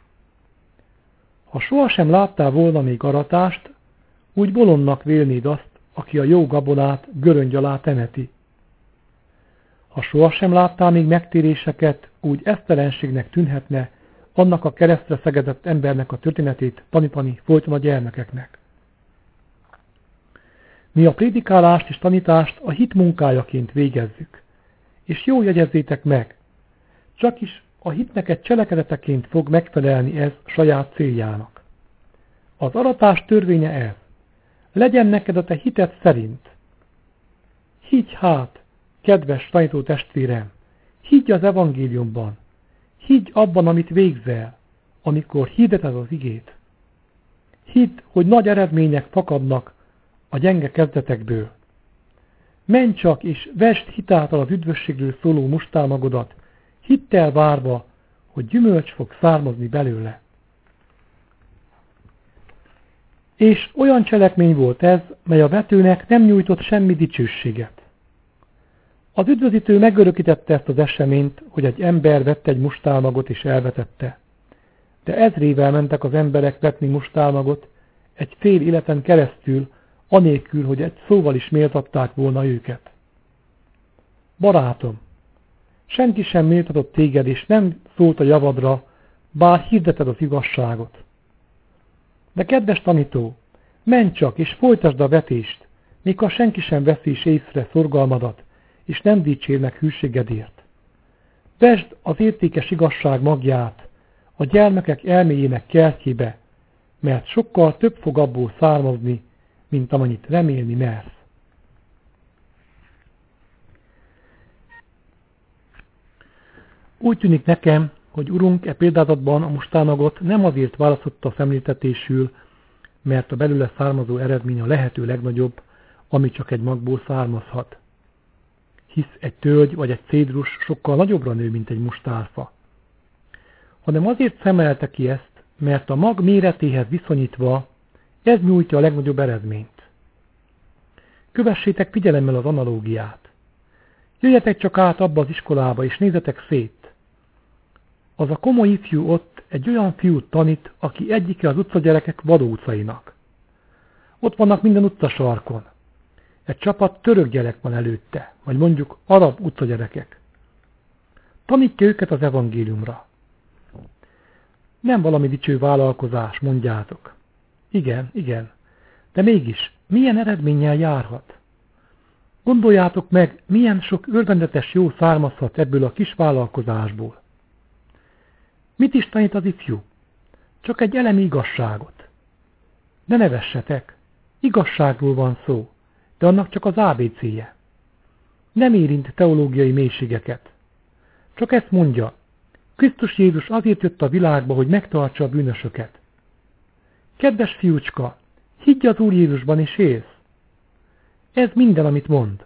Ha sohasem láttál volna még aratást, úgy bolondnak vélnéd azt, aki a jó gabonát göröngy alá temeti. Ha sohasem láttál még megtéréseket, úgy esztelenségnek tűnhetne annak a keresztre szegedett embernek a történetét tanítani folyton a gyermekeknek. Mi a prédikálást és tanítást a hit munkájaként végezzük, és jól jegyezzétek meg, csak is a hitnek egy cselekedeteként fog megfelelni ez saját céljának. Az aratás törvénye ez. Legyen neked a te hited szerint. Higgy hát, kedves tanító testvérem, higgy az evangéliumban, higgy abban, amit végzel, amikor hirdeted az igét. Hidd, hogy nagy eredmények fakadnak a gyenge kezdetekből. Menj csak és vesd hitáltal az üdvösségről szóló mustálmagodat, hittel várva, hogy gyümölcs fog származni belőle. És olyan cselekmény volt ez, mely a vetőnek nem nyújtott semmi dicsőséget. Az üdvözítő megörökítette ezt az eseményt, hogy egy ember vette egy mustálmagot és elvetette. De ezrével mentek az emberek vetni mustálmagot egy fél életen keresztül, anélkül, hogy egy szóval is méltatták volna őket. Barátom, senki sem méltatott téged, és nem szólt a javadra, bár hirdeted az igazságot. De kedves tanító, menj csak és folytasd a vetést, mikor senki sem veszi is észre szorgalmadat, és nem dicsérnek hűségedért. Vesd az értékes igazság magját a gyermekek elméjének kertjébe, mert sokkal több fog abból származni, mint amennyit remélni mersz. Úgy tűnik nekem, hogy Urunk e példázatban a mustálmagot nem azért választotta szemléltetésül, mert a belőle származó eredmény a lehető legnagyobb, ami csak egy magból származhat. Hisz egy tölgy vagy egy cédrus sokkal nagyobbra nő, mint egy mustárfa. Hanem azért szemelte ki ezt, mert a mag méretéhez viszonyítva ez nyújtja a legnagyobb eredményt. Kövessétek figyelemmel az analógiát. Jöjjetek csak át abba az iskolába, és nézzetek szét. Az a komoly ifjú ott egy olyan fiút tanít, aki egyike az utcagyerekek vadócainak. Ott vannak minden utcasarkon. Egy csapat török gyerek van előtte, vagy mondjuk arab utcagyerekek. Tanítja őket az evangéliumra. Nem valami dicső vállalkozás, mondjátok. Igen, igen, de mégis milyen eredménnyel járhat? Gondoljátok meg, milyen sok örvendetes jó származhat ebből a kis vállalkozásból. Mit is tanít az ifjú? Csak egy elemi igazságot. Ne nevessetek, igazságról van szó, de annak csak az ABC-je. Nem érint teológiai mélységeket. Csak ezt mondja, Krisztus Jézus azért jött a világba, hogy megtartsa a bűnösöket. Kedves fiúcska, higgy az Úr Jézusban és élsz. Ez minden, amit mond.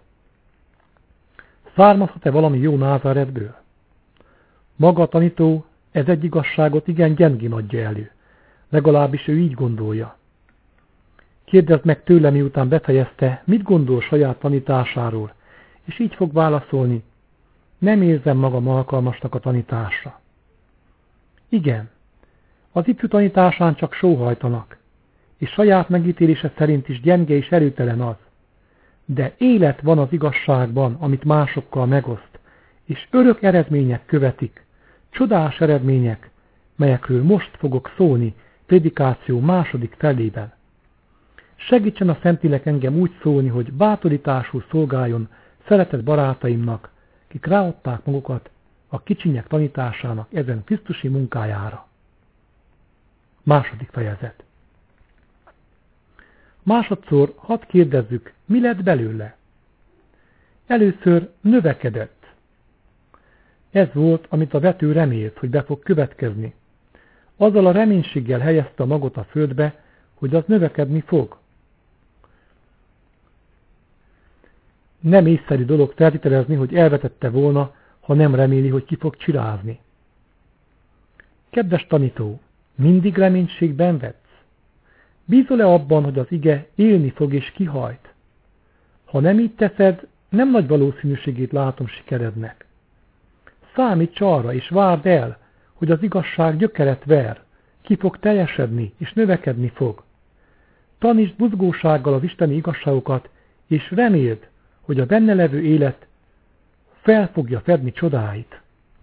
Származhat-e valami jó Názáretből? Maga a tanító ez egy igazságot igen gyengén adja elő. Legalábbis ő így gondolja. Kérdezd meg tőle, miután befejezte, mit gondol saját tanításáról, és így fog válaszolni, nem érzem magam alkalmasnak a tanításra. Igen, az ifjú tanításán csak sóhajtanak, és saját megítélése szerint is gyenge és erőtelen az. De élet van az igazságban, amit másokkal megoszt, és örök eredmények követik, csodás eredmények, melyekről most fogok szólni prédikáció második felében. Segítsen a Szentlélek engem úgy szólni, hogy bátorításul szolgáljon szeretett barátaimnak, kik ráadták magukat a kicsinyek tanításának ezen krisztusi munkájára. Második fejezet. Másodszor hadd kérdezzük, mi lett belőle? Először növekedett. Ez volt, amit a vető remélt, hogy be fog következni. Azzal a reménységgel helyezte a magot a földbe, hogy az növekedni fog. Nem észszerű dolog feltételezni, hogy elvetette volna, ha nem reméli, hogy ki fog csirázni. Kedves tanító, mindig reménységben vetsz? Bízol-e abban, hogy az ige élni fog és kihajt? Ha nem így teszed, nem nagy valószínűségét látom sikerednek. Számíts arra és várd el, hogy az igazság gyökeret ver, ki fog teljesedni és növekedni fog. Tanítsd buzgósággal az isteni igazságokat, és reméld, hogy a benne levő élet fel fogja fedni csodáit.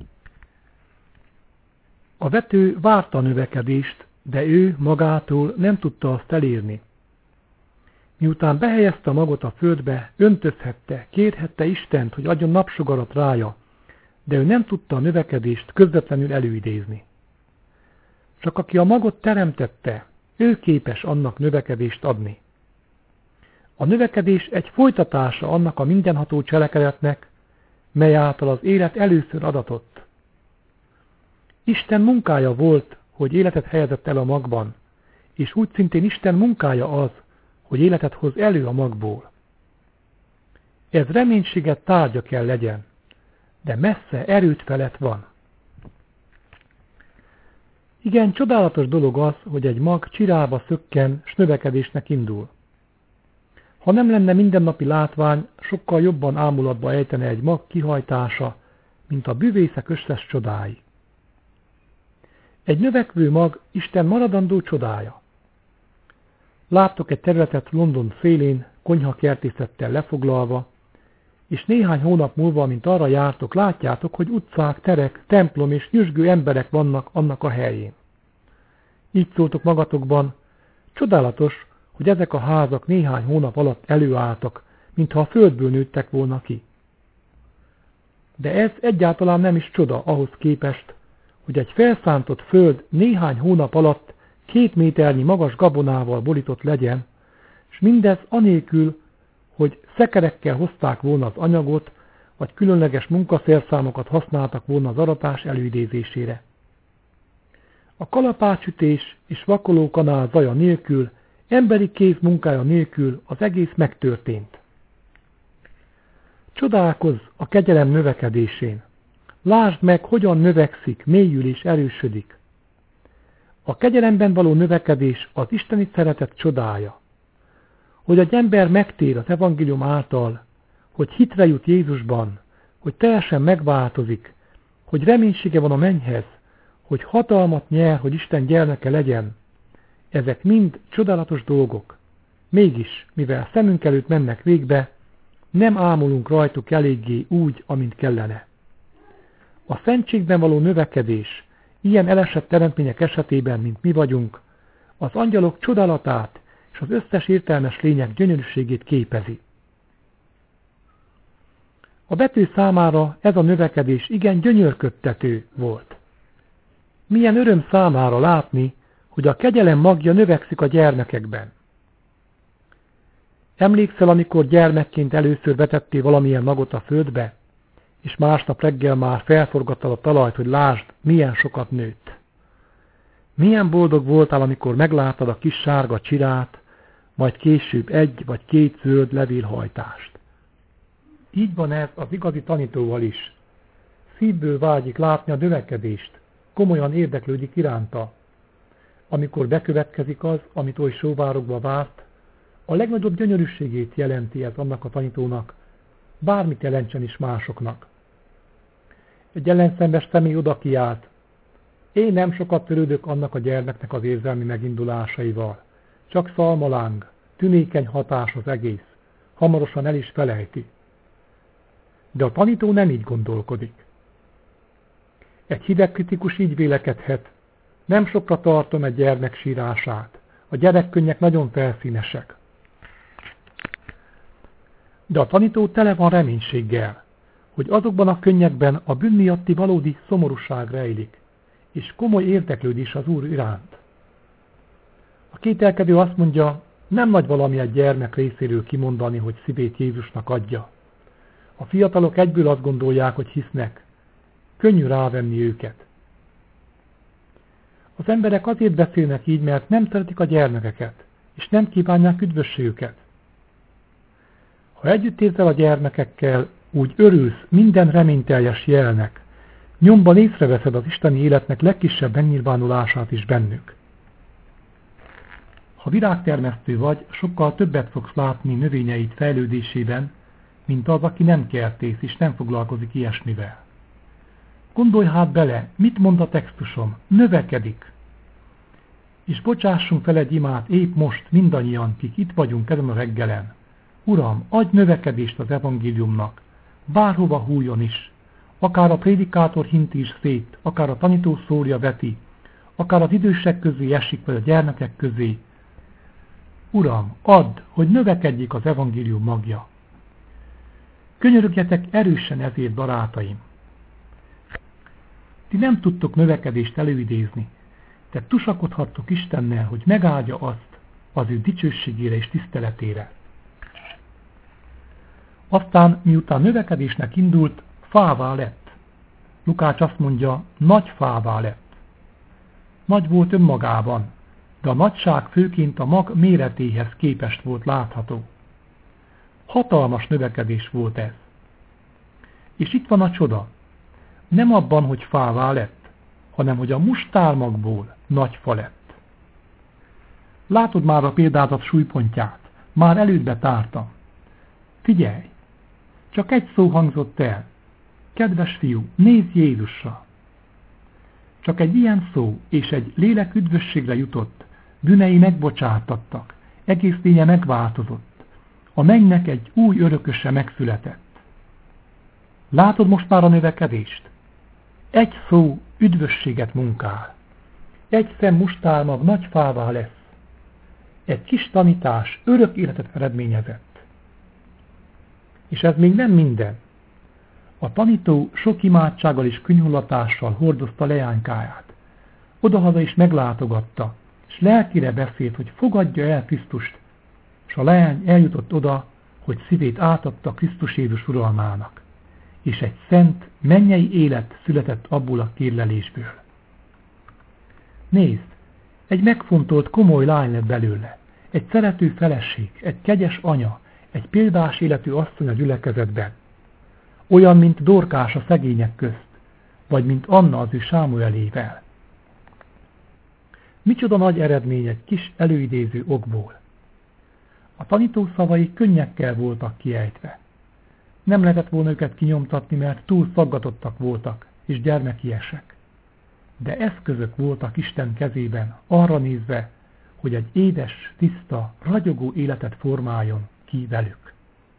A vető várta a növekedést, de ő magától nem tudta azt elérni. Miután behelyezte a magot a földbe, öntözhette, kérhette Istent, hogy adjon napsugarat rája, de ő nem tudta a növekedést közvetlenül előidézni. Csak aki a magot teremtette, ő képes annak növekedést adni. A növekedés egy folytatása annak a mindenható cselekedetnek, mely által az élet először adatott. Isten munkája volt, hogy életet helyezett el a magban, és úgy szintén Isten munkája az, hogy életet hoz elő a magból. Ez reménységet tárgya kell legyen, de messze erőt felett van. Igen, csodálatos dolog az, hogy egy mag csirába szökken, s növekedésnek indul. Ha nem lenne mindennapi látvány, sokkal jobban ámulatba ejtene egy mag kihajtása, mint a bűvészek összes csodái. Egy növekvő mag Isten maradandó csodája. Láttok egy területet London szélén, konyhakertészettel lefoglalva, és néhány hónap múlva, mint arra jártok, látjátok, hogy utcák, terek, templom és nyüzsgő emberek vannak annak a helyén. Így szóltok magatokban, csodálatos, hogy ezek a házak néhány hónap alatt előálltak, mintha a földből nőttek volna ki. De ez egyáltalán nem is csoda ahhoz képest, hogy egy felszántott föld néhány hónap alatt 2 méternyi magas gabonával borított legyen, és mindez anélkül, hogy szekerekkel hozták volna az anyagot, vagy különleges munkaszerszámokat használtak volna az aratás előidézésére. A kalapácsütés és vakolókanál zaja nélkül, emberi kéz munkája nélkül az egész megtörtént. Csodálkozz a kegyelem növekedésén. Lásd meg, hogyan növekszik, mélyül és erősödik. A kegyelemben való növekedés az isteni szeretet csodája. Hogy egy ember megtér az evangélium által, hogy hitre jut Jézusban, hogy teljesen megváltozik, hogy reménysége van a mennyhez, hogy hatalmat nyer, hogy Isten gyermeke legyen. Ezek mind csodálatos dolgok. Mégis, mivel szemünk előtt mennek végbe, nem ámulunk rajtuk eléggé úgy, amint kellene. A szentségben való növekedés, ilyen elesett teremtmények esetében, mint mi vagyunk, az angyalok csodálatát és az összes értelmes lények gyönyörűségét képezi. A vető számára ez a növekedés igen gyönyörködtető volt. Milyen öröm számára látni, hogy a kegyelem magja növekszik a gyermekekben. Emlékszel, amikor gyermekként először vetettél valamilyen magot a földbe, és másnap reggel már felforgattad a talajt, hogy lásd, milyen sokat nőtt. Milyen boldog voltál, amikor megláttad a kis sárga csirát, majd később 1 vagy 2 zöld levélhajtást. Így van ez az igazi tanítóval is. Szívből vágyik látni a növekedést, komolyan érdeklődik iránta. Amikor bekövetkezik az, amit oly sóvárogva várt, a legnagyobb gyönyörűségét jelenti ez annak a tanítónak, bármit jelentsen is másoknak. Egy ellenszenves személy oda kiált. Én nem sokat törődök annak a gyermeknek az érzelmi megindulásaival. Csak szalmaláng, tünékeny hatás az egész. Hamarosan el is felejti. De a tanító nem így gondolkodik. Egy hideg kritikus így vélekedhet. Nem sokra tartom egy gyermek sírását. A gyerekkönnyek nagyon felszínesek. De a tanító tele van reménységgel, hogy azokban a könnyekben a bűn miatti valódi szomorúság rejlik, és komoly érdeklődés az Úr iránt. A kételkedő azt mondja, nem nagy valami egy gyermek részéről kimondani, hogy szívét Jézusnak adja. A fiatalok egyből azt gondolják, hogy hisznek. könnyű rávenni őket. Az emberek azért beszélnek így, mert nem szeretik a gyermekeket, és nem kívánják üdvösségüket. Ha együtt érzel a gyermekekkel, úgy örülsz minden reményteljes jelnek, nyomban észreveszed az isteni életnek legkisebb megnyilvánulását is bennük. Ha virágtermesztő vagy, sokkal többet fogsz látni növényeid fejlődésében, mint az, aki nem kertész és nem foglalkozik ilyesmivel. Gondolj hát bele, mit mond a textusom? Növekedik. És bocsássunk fel egy imát épp most mindannyian, kik itt vagyunk ezen a reggelen. Uram, adj növekedést az evangéliumnak, bárhova hújjon is, akár a prédikátor hinti is szét, akár a tanító szórja veti, akár az idősek közé esik, vagy a gyermekek közé. Uram, add, hogy növekedjék az evangélium magja. Könyörögjetek erősen ezért, barátaim. Ti nem tudtok növekedést előidézni, de tusakodhattok Istennel, hogy megáldja azt az ő dicsőségére és tiszteletére. Aztán, miután növekedésnek indult, fává lett. Lukács azt mondja, nagy fává lett. Nagy volt önmagában, de a nagyság főként a mag méretéhez képest volt látható. Hatalmas növekedés volt ez. És itt van a csoda. Nem abban, hogy fává lett, hanem hogy a mustármagból nagy fa lett. Látod már a példázat súlypontját, már elődbe tártam. Figyelj! Csak egy szó hangzott el. Kedves fiú, nézz Jézusra! Csak egy ilyen szó és egy lélek üdvösségre jutott, bűnei megbocsátattak, egész lénye megváltozott, a mennynek egy új örököse megszületett. Látod most már a növekedést? Egy szó üdvösséget munkál. Egy szem mustármag nagy fává lesz. Egy kis tanítás örök életet eredményezett. És ez még nem minden. A tanító sok imádsággal és könyhullatással hordozta leánykáját. Odahaza is meglátogatta, és lelkire beszélt, hogy fogadja el Krisztust, és a leány eljutott oda, hogy szívét átadta Krisztus Jézus uralmának, és egy szent, mennyei élet született abból a kérlelésből. Nézd, egy megfontolt, komoly lány lett belőle, egy szerető feleség, egy kegyes anya, egy példás életű asszony a gyülekezetben, olyan, mint Dorkás a szegények közt, vagy mint Anna az ő Sámuelével. Micsoda nagy eredmény egy kis előidéző okból. A tanító szavai könnyekkel voltak kiejtve. Nem lehetett volna őket kinyomtatni, mert túl szaggatottak voltak, és gyermekiesek. De eszközök voltak Isten kezében, arra nézve, hogy egy édes, tiszta, ragyogó életet formáljon ki velük.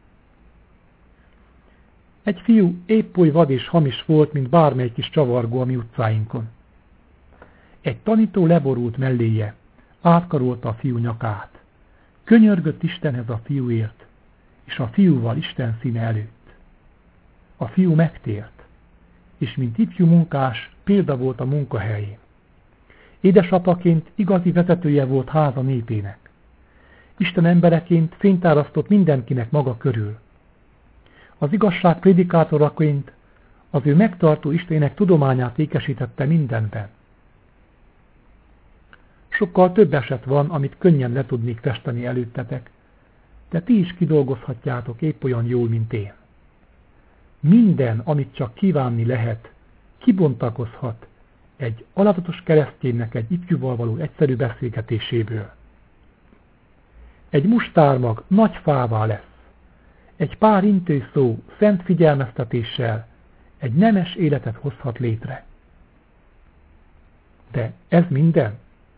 Egy fiú épp oly vad és hamis volt, mint bármely kis csavargó a mi utcáinkon. Egy tanító leborult melléje, átkarolta a fiú nyakát. Könyörgött Istenhez a fiúért, és a fiúval Isten színe előtt. A fiú megtért, és mint ifjú munkás példa volt a munkahelyén. Édesapaként igazi vezetője volt háza népének. Isten embereként fénytárasztott mindenkinek maga körül. Az igazság prédikátoraként az ő megtartó Istenének tudományát ékesítette mindenben. Sokkal több eset van, amit könnyen le tudnék festeni előttetek, de ti is kidolgozhatjátok épp olyan jól, mint én. Minden, amit csak kívánni lehet, kibontakozhat egy alázatos kereszténynek egy ifjúval való egyszerű beszélgetéséből. Egy mustármag nagy fává lesz. Egy pár intő szó szent figyelmeztetéssel egy nemes életet hozhat létre. De ez minden?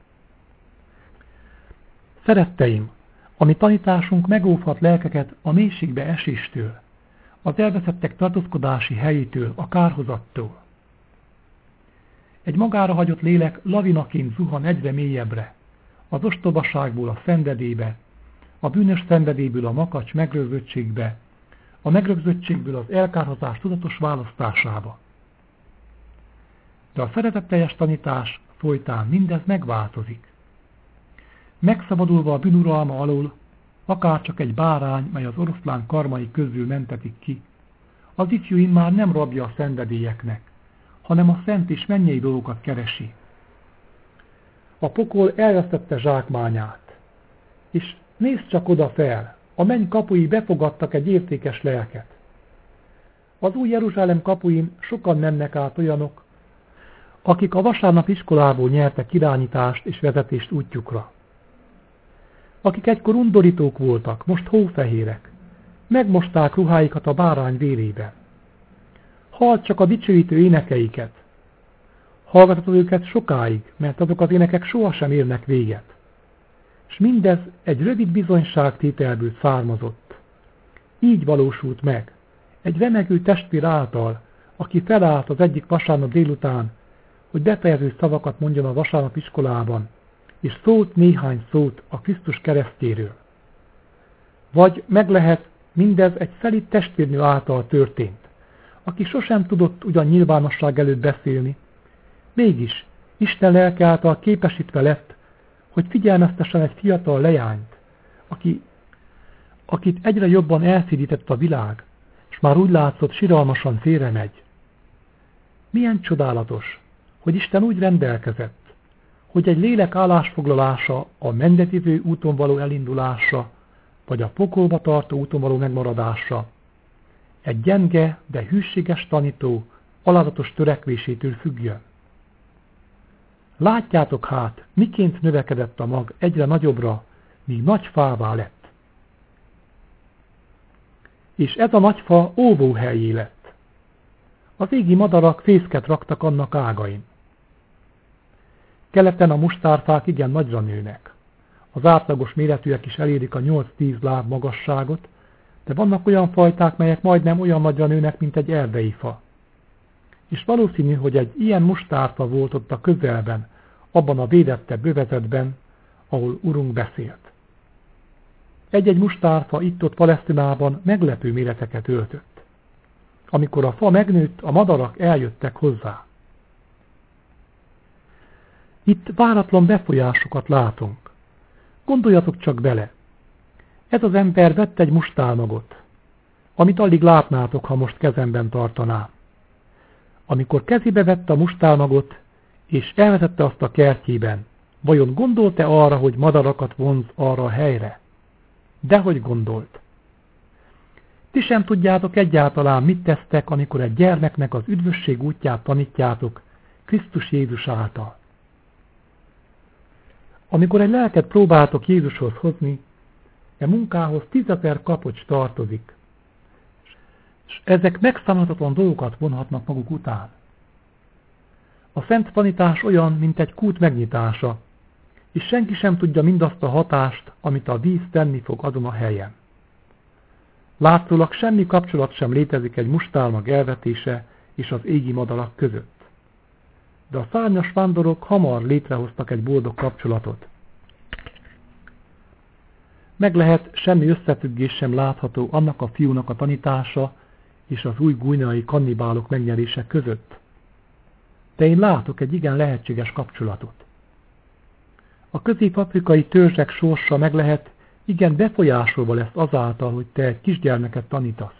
Szeretteim, a mi tanításunk megóvhat lelkeket a mélységbe eséstől, az elveszettek tartózkodási helyétől, a kárhozattól. Egy magára hagyott lélek lavinaként zuhan egyre mélyebbre, az ostobaságból a szenvedélybe, a bűnös szenvedélyből a makacs megrögzöttségbe, a megrögzöttségből az elkárhozás tudatos választásába. De a szeretetteljes tanítás folytán mindez megváltozik. Megszabadulva a bűnuralma alól, akár csak egy bárány, mely az oroszlán karmai közül mentetik ki, az ifjú immár nem rabja a szenvedélyeknek, hanem a szent és mennyei dolgokat keresi. A pokol elvesztette zsákmányát, és nézd csak oda fel, a menny kapui befogadtak egy értékes lelket. Az új Jeruzsálem kapuin sokan mennek át olyanok, akik a vasárnap iskolából nyertek irányítást és vezetést útjukra. Akik egykor undorítók voltak, most hófehérek, megmosták ruháikat a bárány vérében. Halld csak a dicsőítő énekeiket. Hallgathatod őket sokáig, mert azok az énekek sohasem érnek véget. És mindez egy rövid bizonyságtételből származott. Így valósult meg, egy remegő testvér által, aki felállt az egyik vasárnap délután, hogy befejező szavakat mondjon a vasárnap iskolában, és szólt néhány szót a Krisztus keresztjéről. Vagy meg lehet, mindez egy szelíd testvérnő által történt, aki sosem tudott ugyan nyilvánosság előtt beszélni, mégis Isten lelke által képesítve lett, hogy figyelmeztessen egy fiatal leányt, akit egyre jobban elszídített a világ, és már úgy látszott siralmasan félremegy. Milyen csodálatos, hogy Isten úgy rendelkezett, hogy egy lélek állásfoglalása a mendetivő úton való elindulása, vagy a pokolba tartó úton való megmaradása, egy gyenge, de hűséges tanító alázatos törekvésétől függjön. Látjátok hát, miként növekedett a mag egyre nagyobbra, míg nagy fává lett. És ez a nagy fa óvóhelyé lett. Az égi madarak fészket raktak annak ágain. Keleten a mustárfák igen nagyra nőnek. Az átlagos méretűek is elérik a 8-10 láb magasságot, de vannak olyan fajták, melyek majdnem olyan nagyra nőnek, mint egy erdei fa. És valószínű, hogy egy ilyen mustárfa volt ott a közelben, abban a védettebb övezetben, ahol Urunk beszélt. Egy-egy mustárfa itt-ott Palesztinában meglepő méreteket öltött. Amikor a fa megnőtt, a madarak eljöttek hozzá. Itt váratlan befolyásokat látunk. Gondoljatok csak bele. Ez az ember vett egy mustármagot, amit alig látnátok, ha most kezemben tartaná. Amikor kezébe vette a mustármagot, és elvetette azt a kertjében, vajon gondolt-e arra, hogy madarakat vonz arra a helyre? Dehogy gondolt. Ti sem tudjátok egyáltalán, mit tesztek, amikor egy gyermeknek az üdvösség útját tanítjátok Krisztus Jézus által. Amikor egy lelket próbáltok Jézushoz hozni, e munkához 10 000 kapocs tartozik, és ezek megszámolhatatlan dolgokat vonhatnak maguk után. A szent tanítás olyan, mint egy kút megnyitása, és senki sem tudja mindazt a hatást, amit a víz tenni fog azon a helyen. Látszólag semmi kapcsolat sem létezik egy mustármag elvetése és az égi madarak között. De a szárnyas vándorok hamar létrehoztak egy boldog kapcsolatot. Meg lehet, semmi összefüggés sem látható annak a fiúnak a tanítása és az új guineai kannibálok megnyerése között. De én látok egy igen lehetséges kapcsolatot. A közép-afrikai törzsek sorsa meg lehet, igen befolyásolva lesz azáltal, hogy te egy kisgyermeket tanítasz.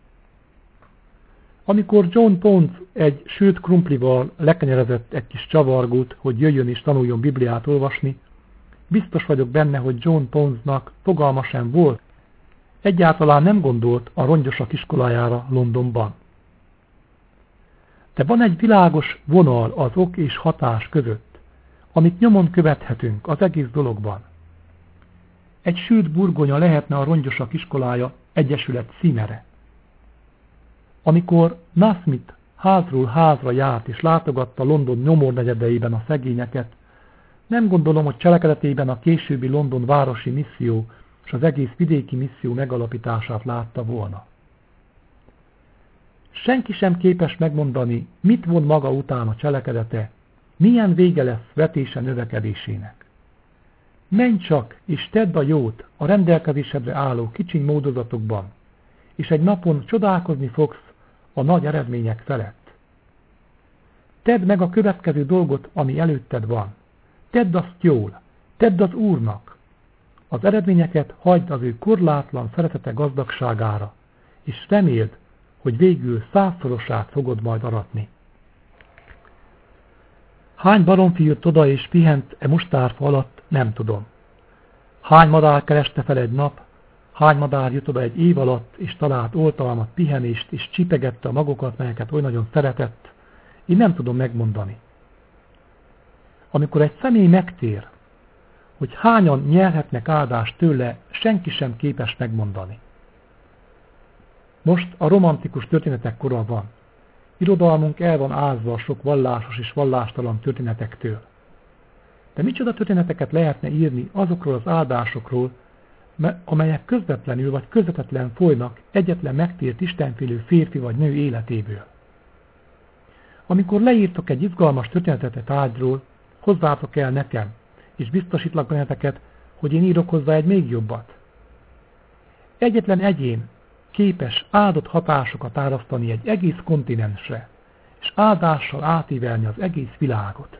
Amikor John Pons egy sült krumplival lekenyerezett egy kis csavargót, hogy jöjjön és tanuljon Bibliát olvasni, biztos vagyok benne, hogy John Ponsnak fogalma sem volt, egyáltalán nem gondolt a rongyosak iskolájára Londonban. De van egy világos vonal az ok és hatás között, amit nyomon követhetünk az egész dologban. Egy sült burgonya lehetne a rongyosak iskolája egyesület címere. Amikor Nasmith házról házra járt és látogatta London nyomornegyedeiben a szegényeket, nem gondolom, hogy cselekedetében a későbbi London városi misszió és az egész vidéki misszió megalapítását látta volna. Senki sem képes megmondani, mit von maga után a cselekedete, milyen vége lesz vetése növekedésének. Menj csak, és tedd a jót a rendelkezésedre álló kicsiny módozatokban, és egy napon csodálkozni fogsz a nagy eredmények felett. Tedd meg a következő dolgot, ami előtted van. Tedd azt jól, tedd az Úrnak. Az eredményeket hagyd az ő korlátlan szeretete gazdagságára, és reméld, hogy végül 100-szorosát fogod majd aratni. Hány baromfi jött oda és pihent e mustárfa alatt, nem tudom. Hány madár kereste fel egy nap, hány madár jött oda egy év alatt, és talált oltalmat, pihenést, és csipegette a magokat, melyeket oly nagyon szeretett, én nem tudom megmondani. Amikor egy személy megtér, hogy hányan nyerhetnek áldást tőle, senki sem képes megmondani. Most a romantikus történetek kora van. Irodalmunk el van ázva a sok vallásos és vallástalan történetektől. De micsoda történeteket lehetne írni azokról az áldásokról, amelyek közvetlenül vagy közvetetlen folynak egyetlen megtért istenfélő férfi vagy nő életéből. Amikor leírtok egy izgalmas történetet a tárgyról, hozzátok el nekem, és biztosítlak benneteket, hogy én írok hozzá egy még jobbat. Egyetlen egyén képes áldott hatásokat árasztani egy egész kontinensre, és áldással átívelni az egész világot.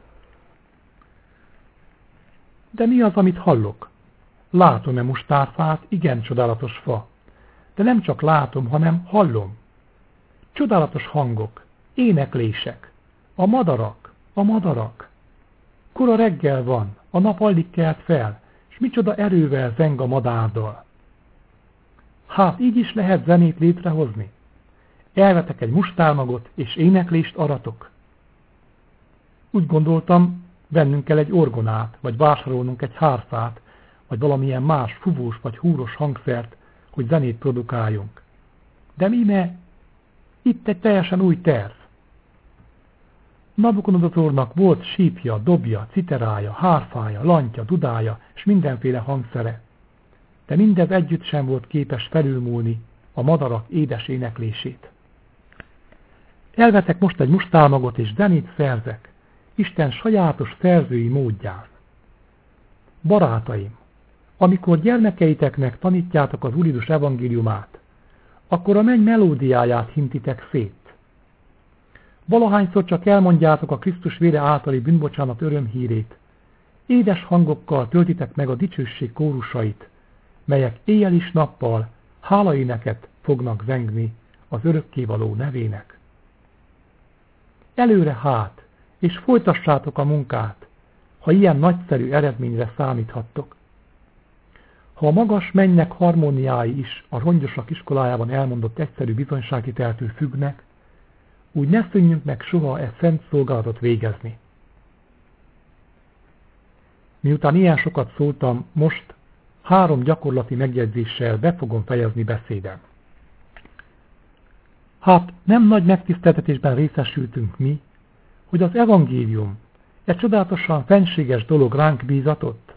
De mi az, amit hallok? Látom-e mustárfát, igen csodálatos fa, de nem csak látom, hanem hallom. Csodálatos hangok, éneklések, a madarak. Kora reggel van, a nap alig kelt fel, és micsoda erővel zeng a madárdal. Hát így is lehet zenét létrehozni. Elvetek egy mustármagot, és éneklést aratok. Úgy gondoltam, vennünk kell egy orgonát, vagy vásárolnunk egy hárfát, vagy valamilyen más fúvós vagy húros hangszert, hogy zenét produkáljunk. De míme? Itt egy teljesen új terv. Nabukodonozornak volt sípja, dobja, citerája, hárfája, lantja, dudája, és mindenféle hangszere. De mindez együtt sem volt képes felülmúlni a madarak édes éneklését. Elvetek most egy mustármagot és zenét szerzek, Isten sajátos szerzői módján. Barátaim, amikor gyermekeiteknek tanítjátok az Úr Jézus evangéliumát, akkor a menny melódiáját hintitek szét. Valahányszor csak elmondjátok a Krisztus vére általi bűnbocsánat örömhírét, édes hangokkal töltitek meg a dicsőség kórusait, melyek éjjel is nappal hálaéneket fognak zengni az örökkévaló nevének. Előre hát, és folytassátok a munkát, ha ilyen nagyszerű eredményre számíthattok. Ha a magas mennyek harmóniái is a rongyosak iskolájában elmondott egyszerű bizonyságtételtől függnek, úgy ne szűnjünk meg soha e szent szolgálatot végezni. Miután ilyen sokat szóltam, most 3 gyakorlati megjegyzéssel be fogom fejezni beszédem. Hát nem nagy megtiszteltetésben részesültünk mi, hogy az evangélium egy csodálatosan fenséges dolog ránk bízatott?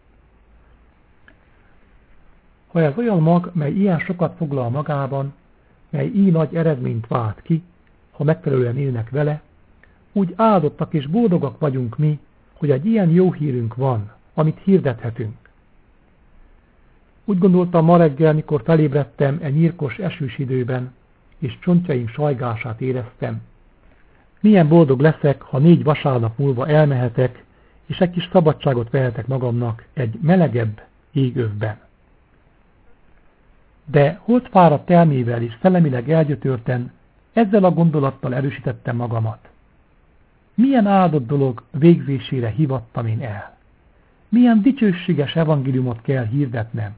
Ha ez olyan mag, mely ilyen sokat foglal magában, mely így nagy eredményt vált ki, ha megfelelően élnek vele, úgy áldottak és boldogak vagyunk mi, hogy egy ilyen jó hírünk van, amit hirdethetünk. Úgy gondoltam ma reggel, mikor felébredtem e nyírkos esős időben, és csontjaim sajgását éreztem. Milyen boldog leszek, ha 4 vasárnap múlva elmehetek, és egy kis szabadságot vehetek magamnak egy melegebb égövben. De holdfáradt elmével és szellemileg elgyötörten ezzel a gondolattal erősítettem magamat. Milyen áldott dolog végzésére hivattam én el. Milyen dicsőséges evangéliumot kell hirdetnem.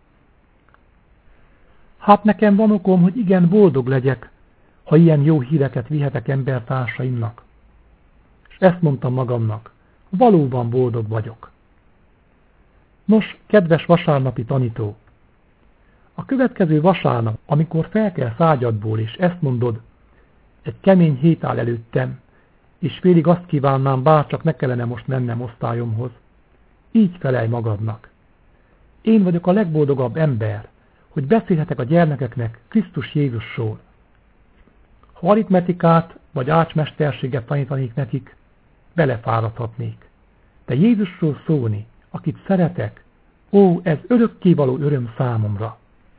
Hát nekem van okom, hogy igen boldog legyek, ha ilyen jó híreket vihetek embertársaimnak. És ezt mondtam magamnak, valóban boldog vagyok. Nos, kedves vasárnapi tanító, a következő vasárnap, amikor felkelsz ágyadból, és ezt mondod, egy kemény hét áll előttem, és félig azt kívánnám, bárcsak ne kellene most mennem osztályomhoz. Így felelj magadnak. Én vagyok a legboldogabb ember, hogy beszélhetek a gyermekeknek Krisztus Jézusról. Ha aritmetikát vagy ácsmesterséget tanítanék nekik, belefáradhatnék. De Jézusról szólni, akit szeretek, ó, ez örökkévaló öröm számomra.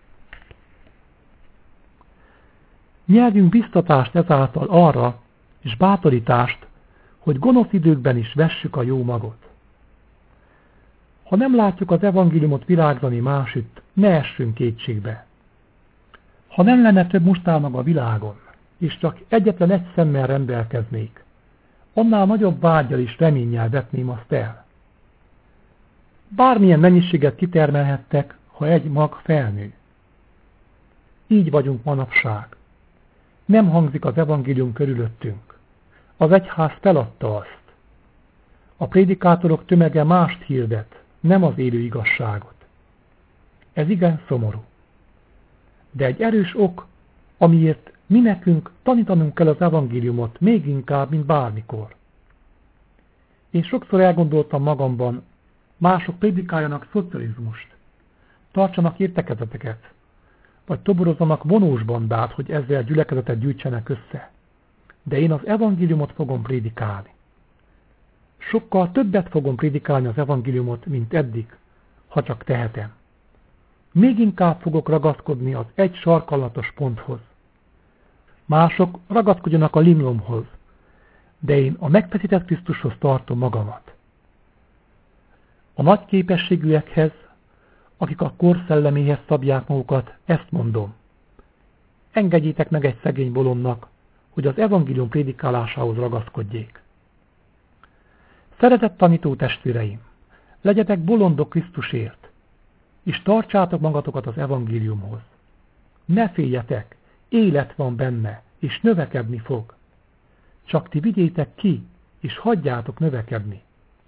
Nyerjünk biztatást ezáltal arra, és bátorítást, hogy gonosz időkben is vessük a jó magot. Ha nem látjuk az evangéliumot virágzani másütt, ne essünk kétségbe. Ha nem lenne több mustármag a világon, és csak egyetlen egy szemmel rendelkeznék, annál nagyobb vággyal és reménnyel vetném azt el. Bármilyen mennyiséget kitermelhettek, ha egy mag felnő. Így vagyunk manapság. Nem hangzik az evangélium körülöttünk. Az egyház feladta azt. A prédikátorok tömege mást hirdet, nem az élő igazságot. Ez igen szomorú. De egy erős ok, amiért mi nekünk tanítanunk kell az evangéliumot még inkább, mint bármikor. Én sokszor elgondoltam magamban, mások prédikáljanak szocializmust, tartsanak értekezeteket, vagy toborozzanak vonós bandát, hogy ezzel gyülekezetet gyűjtsenek össze. De én az evangéliumot fogom prédikálni. Sokkal többet fogom prédikálni az evangéliumot, mint eddig, ha csak tehetem. Még inkább fogok ragaszkodni az egy sarkallatos ponthoz. Mások ragaszkodjanak a limlomhoz, de én a megfeszített Krisztushoz tartom magamat. A nagy képességűekhez, akik a kor szelleméhez szabják magukat, ezt mondom. Engedjétek meg egy szegény bolondnak, hogy az evangélium prédikálásához ragaszkodjék. Szeretett tanító testvéreim, legyetek bolondok Krisztusért, és tartsátok magatokat az evangéliumhoz. Ne féljetek, élet van benne, és növekedni fog. Csak ti vigyétek ki, és hagyjátok növekedni.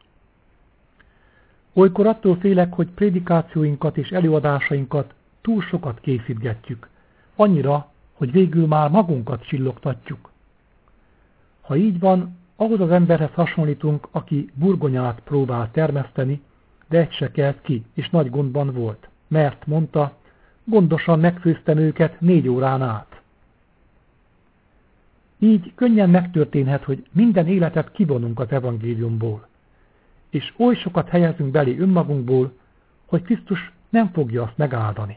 Olykor attól félek, hogy prédikációinkat és előadásainkat túl sokat készítgetjük, annyira, hogy végül már magunkat csillogtatjuk. Ha így van, ahhoz az emberhez hasonlítunk, aki burgonyát próbál termeszteni, de egy se kelt ki, és nagy gondban volt, mert, mondta, gondosan megfőztem őket 4 órán át. Így könnyen megtörténhet, hogy minden életet kivonunk az evangéliumból, és oly sokat helyezünk belé önmagunkból, hogy Krisztus nem fogja azt megáldani.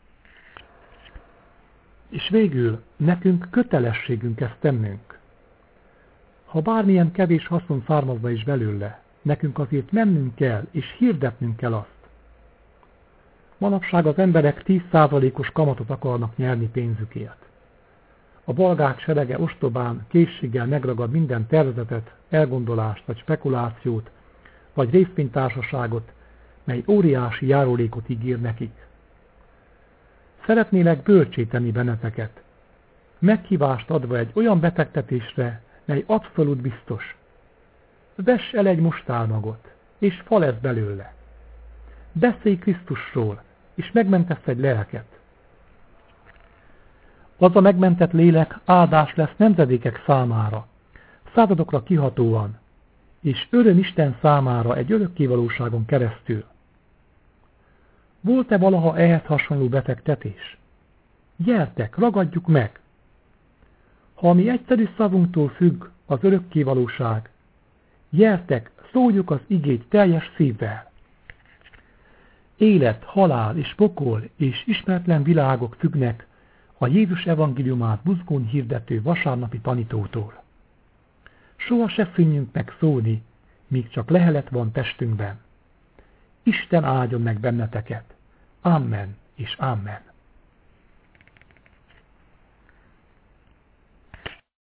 És végül nekünk kötelességünk ezt tennünk. Ha bármilyen kevés haszon származna is belőle, nekünk azért mennünk kell, és hirdetnünk kell azt. Manapság az emberek 10%-os kamatot akarnak nyerni pénzükért. A balgák serege ostobán, készséggel megragad minden tervezetet, elgondolást vagy spekulációt, vagy részvénytársaságot, mely óriási járulékot ígér nekik. Szeretnélek bölcsé tenni benneteket, meghívást adva egy olyan befektetésre, mely abszolút biztos. Vess el egy mustármagot, és fa lesz belőle. Beszélj Krisztusról, és megmentesz egy lelket. Az a megmentett lélek áldás lesz nemzedékek számára, századokra kihatóan, és öröm Isten számára egy örökkévalóságon keresztül. Volt-e valaha ehhez hasonló befektetés? Gyertek, ragadjuk meg! Ha a mi egyszerű szavunktól függ az örökkévalóság, gyertek, szóljuk az igét teljes szívvel! Élet, halál és pokol és ismeretlen világok függnek a Jézus evangéliumát buzgón hirdető vasárnapi tanítótól. Soha se szűnjünk meg szólni, míg csak lehelet van testünkben. Isten áldjon meg benneteket. Amen és amen.